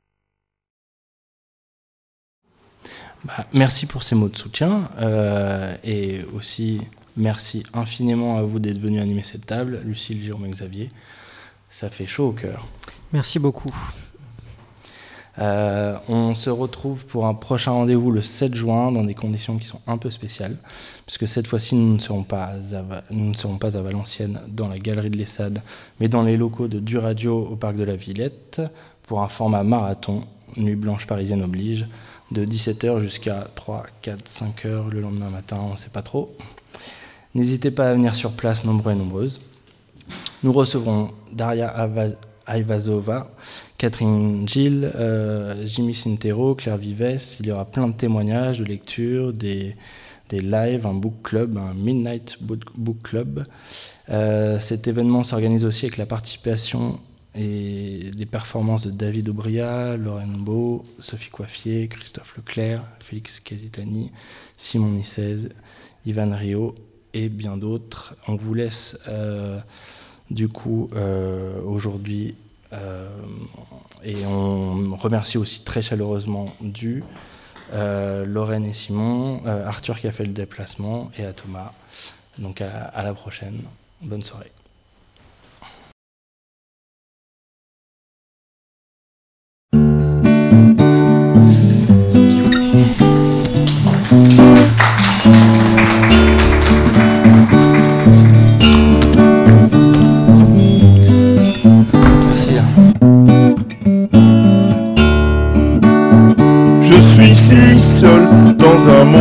Merci pour ces mots de soutien et aussi merci infiniment à vous d'être venus animer cette table, Lucille, Jérôme et Xavier. Ça fait chaud au cœur. Merci beaucoup. On se retrouve pour un prochain rendez-vous le 7 juin dans des conditions qui sont un peu spéciales, puisque cette fois-ci nous ne serons pas à Valenciennes dans la galerie de l'Essade, mais dans les locaux de Du Radio au parc de la Villette pour un format marathon, Nuit blanche parisienne oblige, de 17h jusqu'à 3, 4, 5 heures le lendemain matin, on ne sait pas trop. N'hésitez pas à venir sur place, nombreux et nombreuses. Nous recevrons Daria Aivazova, Catherine Gilles, Jimmy Sintero, Claire Vives. Il y aura plein de témoignages, de lectures, des lives, un book club, un Midnight Book Club. Cet événement s'organise aussi avec la participation et les performances de David Aubria, Lorraine Beau, Sophie Coiffier, Christophe Leclerc, Félix Casitani, Simon Nicez, Ivan Rio et bien d'autres. On vous laisse du coup aujourd'hui et on remercie aussi très chaleureusement Lorraine et Simon, Arthur qui a fait le déplacement et à Thomas. Donc à la prochaine. Bonne soirée.